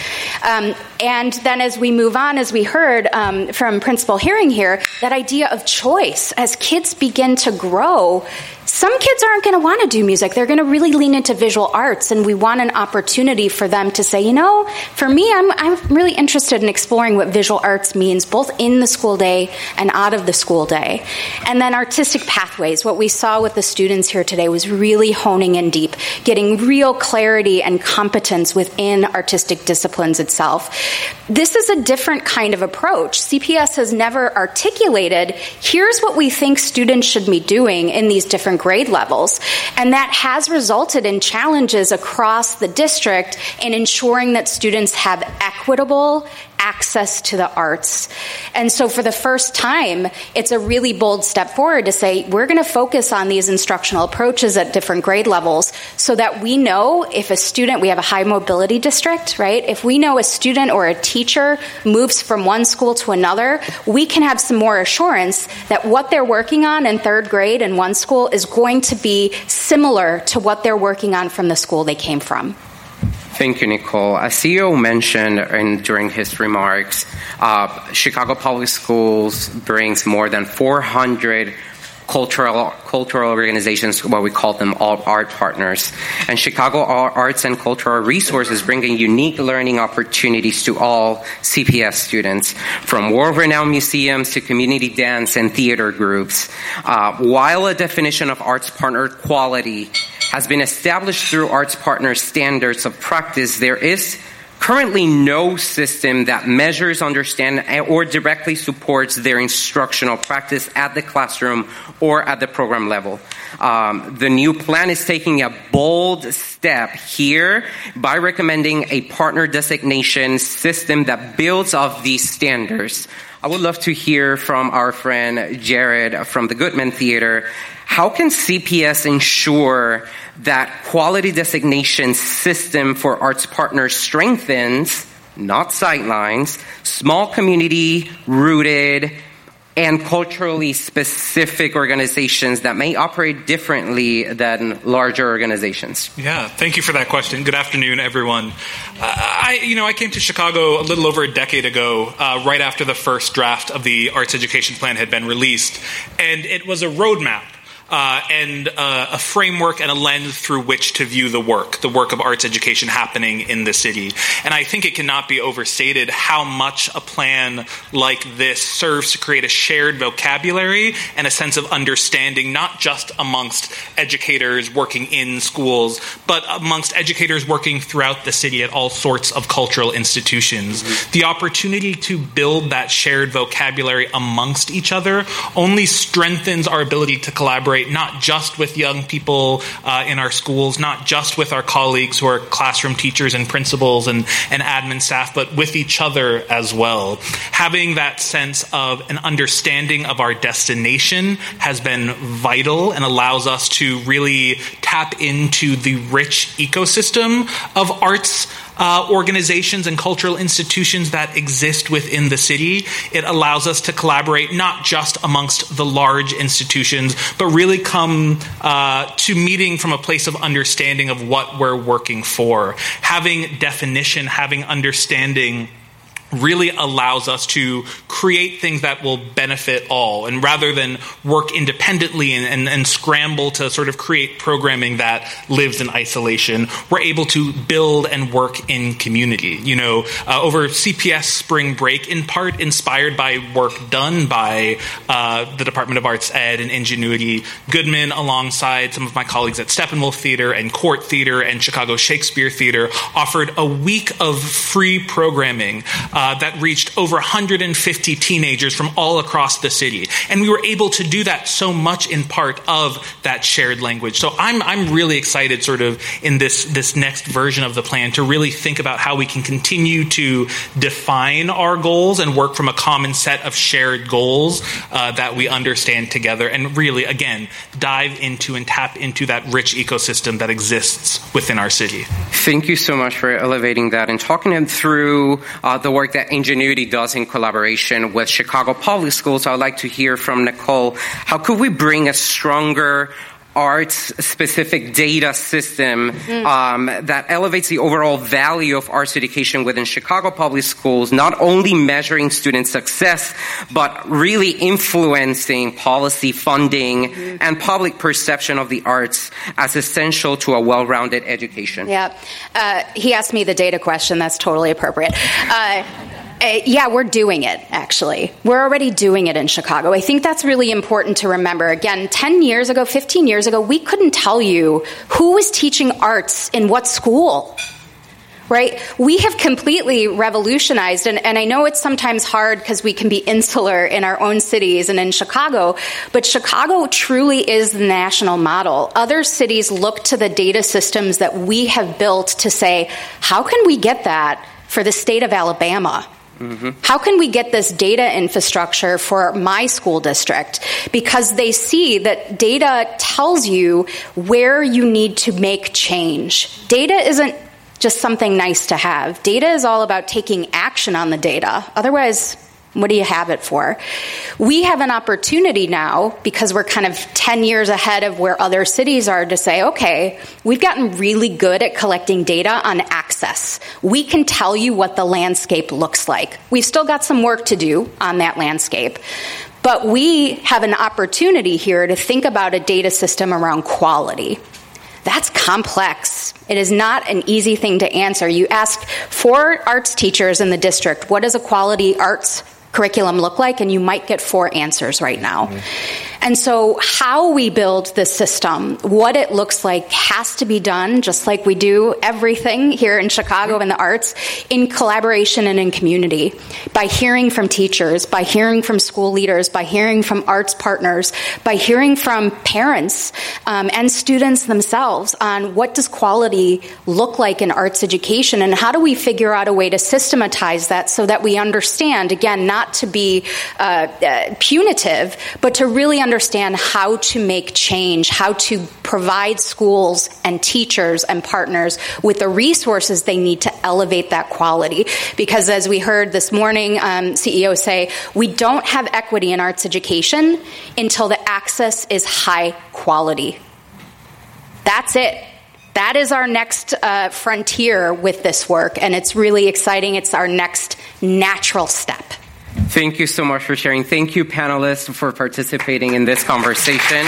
And then as we move on, as we heard from Principal Herring here, that idea of choice. As kids begin to grow, some kids aren't going to want to do music. They're going to really lean into visual arts, and we want an opportunity for them to say, for me, I'm really interested in exploring what visual arts means, both in the school day and out of the school day. And then artistic pathways. What we saw with the students here today was really honing in deep, getting real clarity and competence within artistic disciplines itself. This is a different kind of approach. CPS has never articulated, here's what we think students should be doing in these different grade levels. And that has resulted in challenges across the district in ensuring that students have equitable access to the arts. And so for the first time, it's a really bold step forward to say, we're going to focus on these instructional approaches at different grade levels so that we know if a student, we have a high mobility district, right? If we know a student or a teacher moves from one school to another, we can have some more assurance that what they're working on in third grade in one school is going to be similar to what they're working on from the school they came from. Thank you, Nicole. As CEO mentioned during his remarks, Chicago Public Schools brings more than 400 cultural organizations, what we call them, all art partners. And Chicago Arts and Cultural Resources bringing unique learning opportunities to all CPS students, from world-renowned museums to community dance and theater groups. While a definition of arts partner quality has been established through arts partner standards of practice, there is currently no system that measures, understands, or directly supports their instructional practice at the classroom or at the program level. The new plan is taking a bold step here by recommending a partner designation system that builds off these standards. I would love to hear from our friend Jared from the Goodman Theater. How can CPS ensure that quality designation system for arts partners strengthens, not sidelines, small community rooted and culturally specific organizations that may operate differently than larger organizations? Yeah, thank you for that question. Good afternoon, everyone. I came to Chicago a little over a decade ago, right after the first draft of the Arts Education Plan had been released, and it was a roadmap. And a framework and a lens through which to view the work of arts education happening in the city. And I think it cannot be overstated how much a plan like this serves to create a shared vocabulary and a sense of understanding, not just amongst educators working in schools, but amongst educators working throughout the city at all sorts of cultural institutions. Mm-hmm. The opportunity to build that shared vocabulary amongst each other only strengthens our ability to collaborate, not just with young people in our schools, not just with our colleagues who are classroom teachers and principals and admin staff, but with each other as well. Having that sense of an understanding of our destination has been vital and allows us to really tap into the rich ecosystem of arts organizations and cultural institutions that exist within the city. It allows us to collaborate not just amongst the large institutions, but really come to meeting from a place of understanding of what we're working for. Having definition, having understanding really allows us to create things that will benefit all. And rather than work independently and scramble to sort of create programming that lives in isolation, we're able to build and work in community. Over CPS spring break, in part inspired by work done by the Department of Arts Ed and Ingenuity, Goodman, alongside some of my colleagues at Steppenwolf Theater and Court Theater and Chicago Shakespeare Theater, offered a week of free programming that reached over 150 teenagers from all across the city. And we were able to do that so much in part of that shared language. So I'm really excited sort of in this next version of the plan to really think about how we can continue to define our goals and work from a common set of shared goals that we understand together, and really, again, dive into and tap into that rich ecosystem that exists within our city. Thank you so much for elevating that and talking him through the work that Ingenuity does in collaboration with Chicago Public Schools. I would like to hear from Nicole. How could we bring a stronger arts-specific data system that elevates the overall value of arts education within Chicago Public Schools, not only measuring student success, but really influencing policy funding and public perception of the arts as essential to a well-rounded education? Yeah. He asked me the data question. That's totally appropriate. Yeah, we're doing it, actually. We're already doing it in Chicago. I think that's really important to remember. Again, 10 years ago, 15 years ago, we couldn't tell you who was teaching arts in what school, right? We have completely revolutionized, and I know it's sometimes hard because we can be insular in our own cities and in Chicago, but Chicago truly is the national model. Other cities look to the data systems that we have built to say, how can we get that for the state of Alabama? How can we get this data infrastructure for my school district? Because they see that data tells you where you need to make change. Data isn't just something nice to have. Data is all about taking action on the data. Otherwise, what do you have it for? We have an opportunity now, because we're kind of 10 years ahead of where other cities are, to say, okay, we've gotten really good at collecting data on access. We can tell you what the landscape looks like. We've still got some work to do on that landscape. But we have an opportunity here to think about a data system around quality. That's complex. It is not an easy thing to answer. You ask 4 arts teachers in the district, what does a quality arts curriculum look like? And you might get 4 answers right now. And so how we build the system, what it looks like, has to be done, just like we do everything here in Chicago in the arts, in collaboration and in community, by hearing from teachers, by hearing from school leaders, by hearing from arts partners, by hearing from parents and students themselves on what does quality look like in arts education, and how do we figure out a way to systematize that so that we understand, again, not to be punitive, but to really understand how to make change, how to provide schools and teachers and partners with the resources they need to elevate that quality. Because as we heard this morning, CEO say, we don't have equity in arts education until the access is high quality. That's it. That is our next frontier with this work, and it's really exciting. It's our next natural step. Thank you so much for sharing. Thank you, panelists, for participating in this conversation.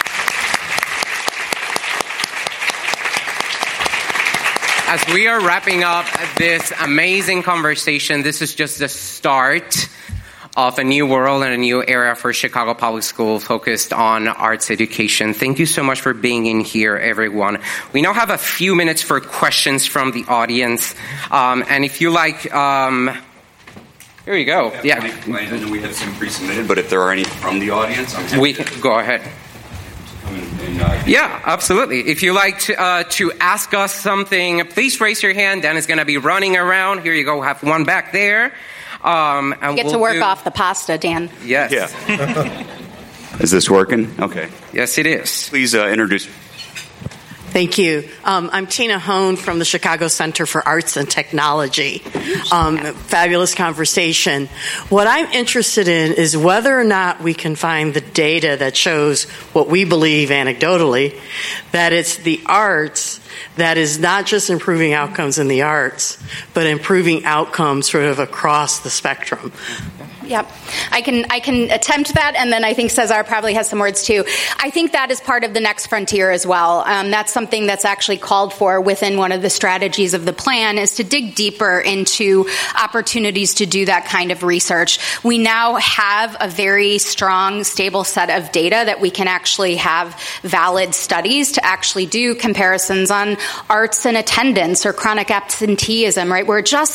As we are wrapping up this amazing conversation, this is just the start of a new world and a new era for Chicago Public Schools focused on arts education. Thank you so much for being in here, everyone. We now have a few minutes for questions from the audience. And if you like... here you go. Yeah. I know we have some pre-submitted, but if there are any from the audience, I'm happy to go ahead. Yeah, absolutely. If you like to ask us something, please raise your hand. Dan is going to be running around. Here you go. Have one back there. And get to work off the pasta, Dan. Yes. Yeah. Is this working? Okay. Yes, it is. Please introduce. Thank you. I'm Tina Hone from the Chicago Center for Arts and Technology. Fabulous conversation. What I'm interested in is whether or not we can find the data that shows what we believe anecdotally, that it's the arts that is not just improving outcomes in the arts, but improving outcomes sort of across the spectrum. Yep. I can attempt that, and then I think Cesar probably has some words too. I think that is part of the next frontier as well. That's something that's actually called for within one of the strategies of the plan, is to dig deeper into opportunities to do that kind of research. We now have a very strong, stable set of data that we can actually have valid studies to actually do comparisons on arts and attendance or chronic absenteeism, right? We're just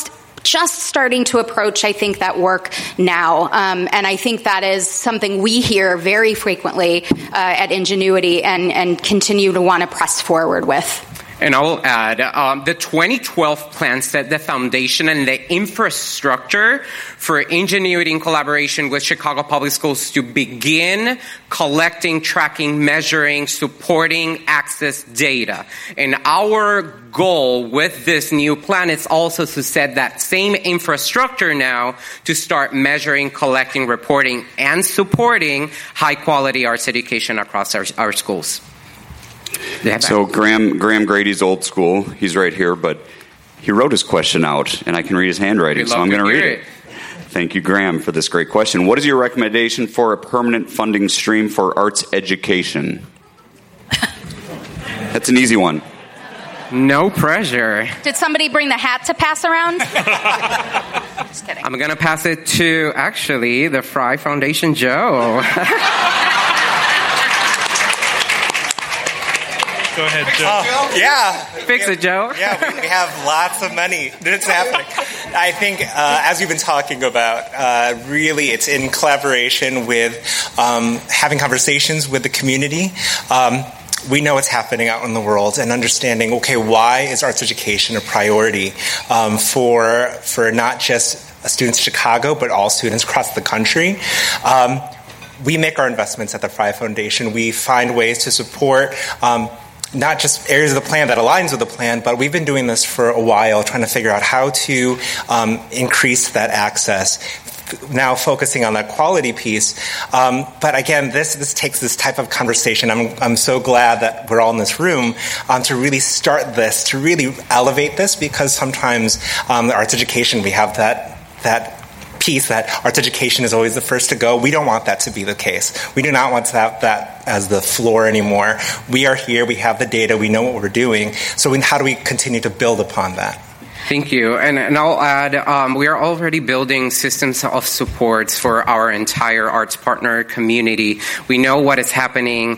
just starting to approach, I think, that work now. And I think that is something we hear very frequently at Ingenuity and continue to want to press forward with. And I'll add, the 2012 plan set the foundation and the infrastructure for Ingenuity in collaboration with Chicago Public Schools to begin collecting, tracking, measuring, supporting access data. And our goal with this new plan is also to set that same infrastructure now to start measuring, collecting, reporting, and supporting high-quality arts education across our schools. So Graham Grady's old school. He's right here, but he wrote his question out, and I can read his handwriting, so I'm going to read it. Thank you, Graham, for this great question. What is your recommendation for a permanent funding stream for arts education? That's an easy one. No pressure. Did somebody bring the hat to pass around? Just kidding. I'm going to pass it to, actually, the Fry Foundation, Joe. Go ahead, Joe. Yeah. Fix it, Joe. Yeah, we have lots of money. It's happening. I think, as we've been talking about, really it's in collaboration with having conversations with the community. We know what's happening out in the world and understanding, okay, why is arts education a priority for not just students in Chicago, but all students across the country? We make our investments at the Fry Foundation. We find ways to support not just areas of the plan that aligns with the plan, but we've been doing this for a while, trying to figure out how to increase that access. Now focusing on that quality piece. But again, this takes this type of conversation. I'm so glad that we're all in this room to really start this, to really elevate this, because sometimes the arts education, we have that piece that arts education is always the first to go. We don't want that to be the case. We do not want to have that as the floor anymore. We are here, we have the data, we know what we're doing. So how do we continue to build upon that? Thank you. And I'll add, we are already building systems of supports for our entire arts partner community. We know what is happening,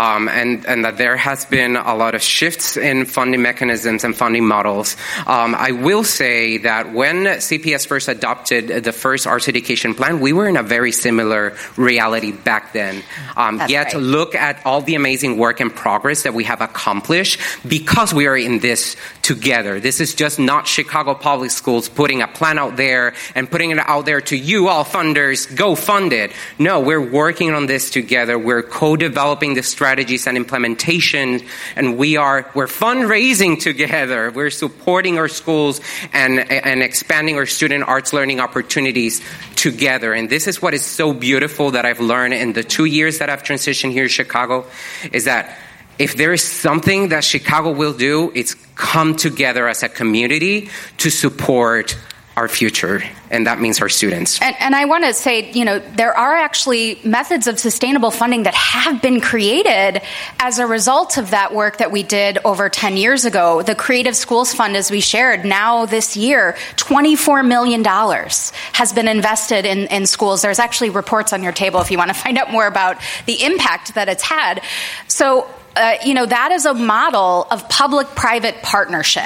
and that there has been a lot of shifts in funding mechanisms and funding models. I will say that when CPS first adopted the first arts education plan, we were in a very similar reality back then. Yet, right. Look at all the amazing work and progress that we have accomplished because we are in this together. This is just not Chicago Public Schools putting a plan out there and putting it out there to you all funders, go fund it. No, we're working on this together. We're co-developing the strategies and implementation, and we're fundraising together. We're supporting our schools and expanding our student arts learning opportunities together. And this is what is so beautiful that I've learned in the 2 years that I've transitioned here in Chicago, is that if there is something that Chicago will do, it's come together as a community to support our future, and that means our students. And I want to say, there are actually methods of sustainable funding that have been created as a result of that work that we did over 10 years ago. The Creative Schools Fund, as we shared, now this year, $24 million has been invested in schools. There's actually reports on your table if you want to find out more about the impact that it's had. So, that is a model of public-private partnership.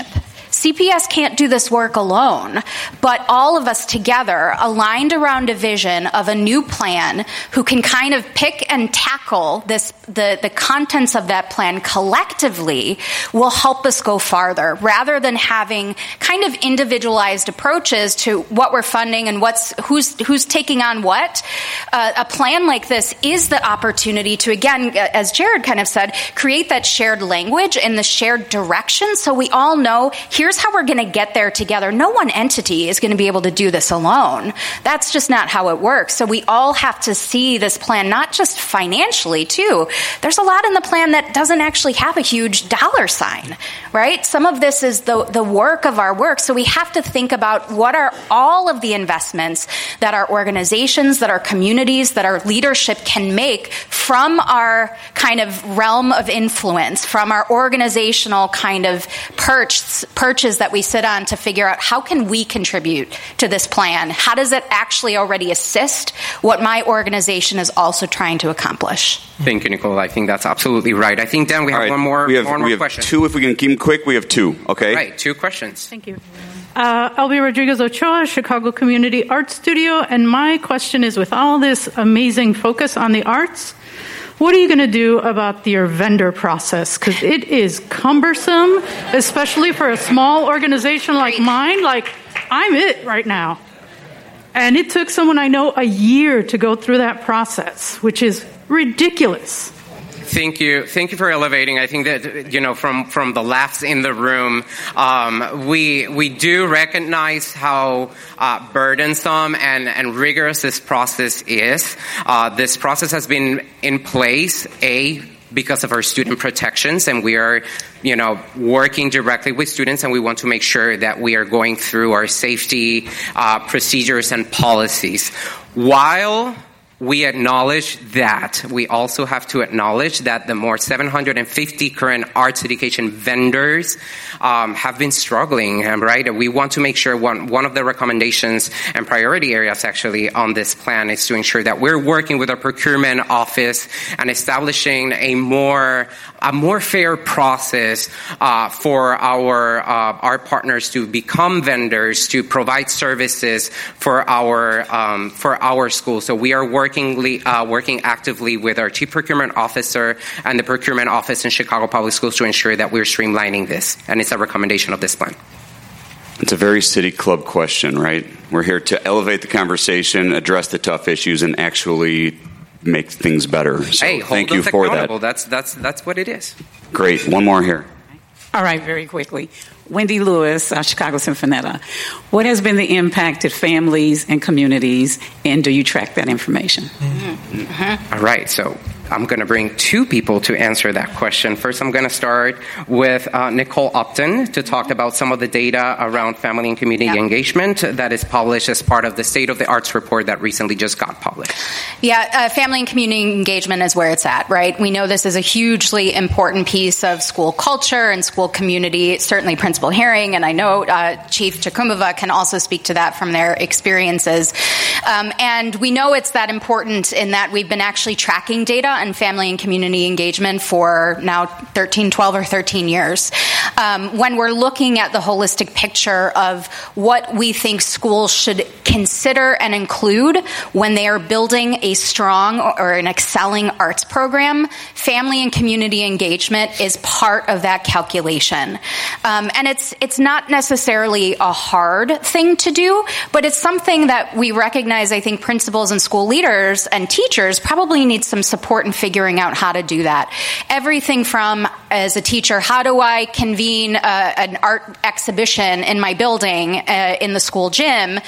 CPS can't do this work alone, but all of us together, aligned around a vision of a new plan, who can kind of pick and tackle the contents of that plan collectively, will help us go farther, rather than having kind of individualized approaches to what we're funding and who's taking on what. A plan like this is the opportunity to, again, as Jared kind of said, create that shared language and the shared direction, so we all know here's how we're going to get there together. No one entity is going to be able to do this alone. That's just not how it works. So we all have to see this plan, not just financially, too. There's a lot in the plan that doesn't actually have a huge dollar sign, right? Some of this is the work of our work. So we have to think about what are all of the investments that our organizations, that our communities, that our leadership can make from our kind of realm of influence, from our organizational kind of perches that we sit on, to figure out how can we contribute to this plan? How does it actually already assist what my organization is also trying to accomplish? Thank you, Nicole. I think that's absolutely right. I think, Dan, we have one more question. We have two. If we can keep them quick, we have two. Okay. Right, two questions. Thank you. Elby Rodriguez Ochoa, Chicago Community Art Studio, and my question is, with all this amazing focus on the arts, what are you going to do about your vendor process? Because it is cumbersome, especially for a small organization like mine. Like, I'm it right now. And it took someone I know a year to go through that process, which is ridiculous. Thank you for elevating. I think that, from the laughs in the room, we do recognize how burdensome and rigorous this process is. This process has been in place, because of our student protections, and we are, working directly with students, and we want to make sure that we are going through our safety procedures and policies. While we acknowledge that, we also have to acknowledge that the more 750 current arts education vendors have been struggling, right? We want to make sure one of the recommendations and priority areas actually on this plan is to ensure that we're working with our procurement office and establishing a more fair process for our partners to become vendors, to provide services for our schools. So we are working actively with our Chief Procurement Officer and the Procurement Office in Chicago Public Schools to ensure that we're streamlining this, and it's a recommendation of this plan. It's a very City Club question, right? We're here to elevate the conversation, address the tough issues, and actually make things better. So thank you for that. That's what it is. Great. One more here. All right, very quickly. Wendy Lewis, Chicago Sinfonetta. What has been the impact to families and communities, and do you track that information? Mm-hmm. All right, so I'm going to bring two people to answer that question. First, I'm going to start with Nicole Upton to talk about some of the data around family and community engagement that is published as part of the State of the Arts report that recently just got published. Yeah, family and community engagement is where it's at, right? We know this is a hugely important piece of school culture and school community. Certainly Principal Herring, and I know Chief Chukumova can also speak to that from their experiences. And we know it's that important in that we've been actually tracking data and family and community engagement for now 12 or 13 years. When we're looking at the holistic picture of what we think schools should consider and include when they are building a strong or an excelling arts program, family and community engagement is part of that calculation. And it's not necessarily a hard thing to do, but it's something that we recognize, I think, principals and school leaders and teachers probably need some support in figuring out how to do that. Everything from, as a teacher, how do I convene an art exhibition in my building, in the school gym,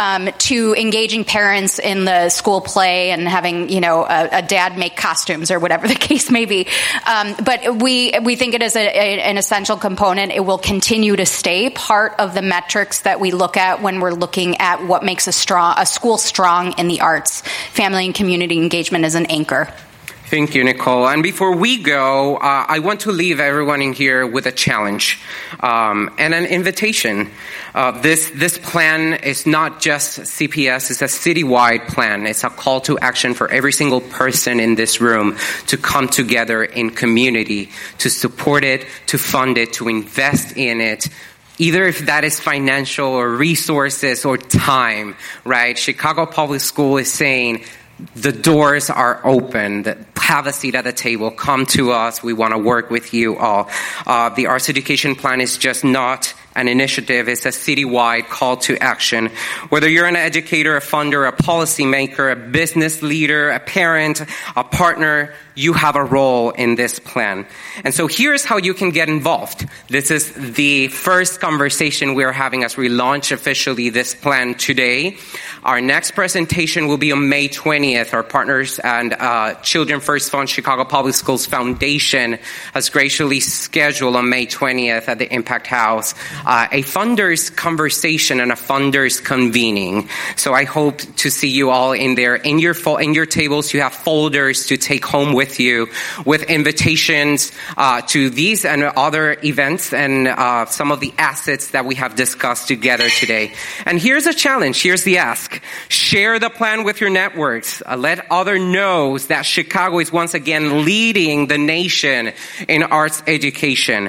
to engaging parents in the school play and having, a dad make costumes or whatever the case may be. But we think it is an essential component. It will continue to stay part of the metrics that we look at when we're looking at what makes a school strong in the arts. Family and community engagement is an anchor. Thank you, Nicole. And before we go, I want to leave everyone in here with a challenge and an invitation. This plan is not just CPS, it's a citywide plan. It's a call to action for every single person in this room to come together in community, to support it, to fund it, to invest in it. Either if that is financial or resources or time, right? Chicago Public School is saying, the doors are open. Have a seat at the table. Come to us. We want to work with you all. The Arts Education Plan is just not an initiative. It's a citywide call to action. Whether you're an educator, a funder, a policymaker, a business leader, a parent, a partner, you have a role in this plan. And so here's how you can get involved. This is the first conversation we're having as we launch officially this plan today. Our next presentation will be on May 20th. Our partners and Children First Fund Chicago Public Schools Foundation has graciously scheduled on May 20th at the Impact House a funders conversation and a funders convening. So I hope to see you all in there. In your tables, you have folders to take home with you with invitations to these and other events and some of the assets that we have discussed together today. And here's a challenge. Here's the ask. Share the plan with your networks. Let others know that Chicago is once again leading the nation in arts education.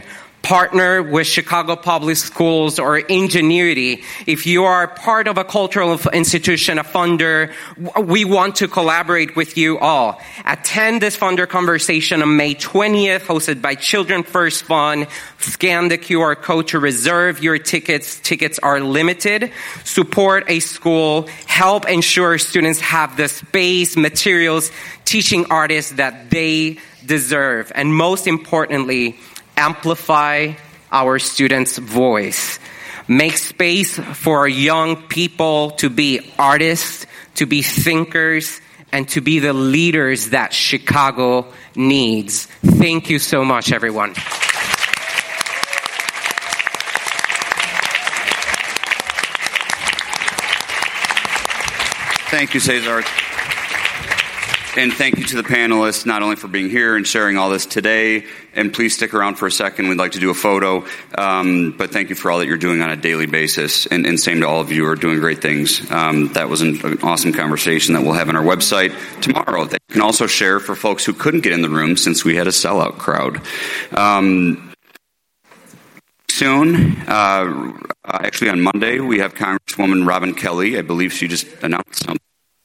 partner with Chicago Public Schools or Ingenuity. If you are part of a cultural institution, a funder, we want to collaborate with you all. Attend this funder conversation on May 20th, hosted by Children First Fund. Scan the QR code to reserve your tickets. Tickets are limited. Support a school. Help ensure students have the space, materials, teaching artists that they deserve. And most importantly, amplify our students' voice. Make space for young people to be artists, to be thinkers, and to be the leaders that Chicago needs. Thank you so much, everyone. Thank you, Cesar. And thank you to the panelists, not only for being here and sharing all this today, and please stick around for a second. We'd like to do a photo, but thank you for all that you're doing on a daily basis, and same to all of you who are doing great things. That was an awesome conversation that we'll have on our website tomorrow that you can also share for folks who couldn't get in the room since we had a sellout crowd. Soon, actually on Monday, we have Congresswoman Robin Kelly. I believe she just announced something.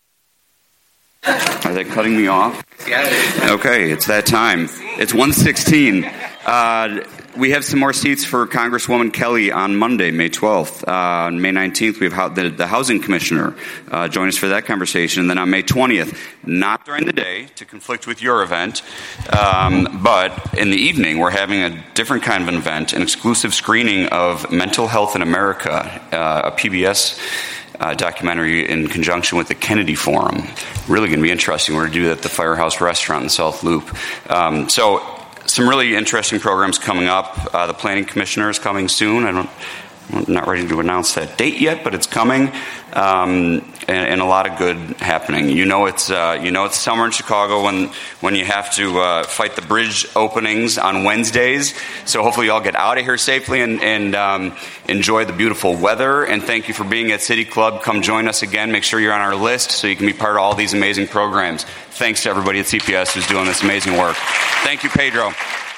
Are they cutting me off? Okay, it's that time. It's 1:16. We have some more seats for Congresswoman Kelly on Monday, May 12th. On May 19th, we have the Housing Commissioner join us for that conversation. And then on May 20th, not during the day to conflict with your event, but in the evening, we're having a different kind of an event, an exclusive screening of Mental Health in America, a PBS documentary in conjunction with the Kennedy Forum. Really going to be interesting. We're going to do that at the Firehouse Restaurant in South Loop. So some really interesting programs coming up. The Planning Commissioner is coming soon. I'm not ready to announce that date yet, but it's coming, and a lot of good happening. It's summer in Chicago when you have to fight the bridge openings on Wednesdays. So hopefully you all get out of here safely and enjoy the beautiful weather. And thank you for being at City Club. Come join us again. Make sure you're on our list so you can be part of all these amazing programs. Thanks to everybody at CPS who's doing this amazing work. Thank you, Pedro.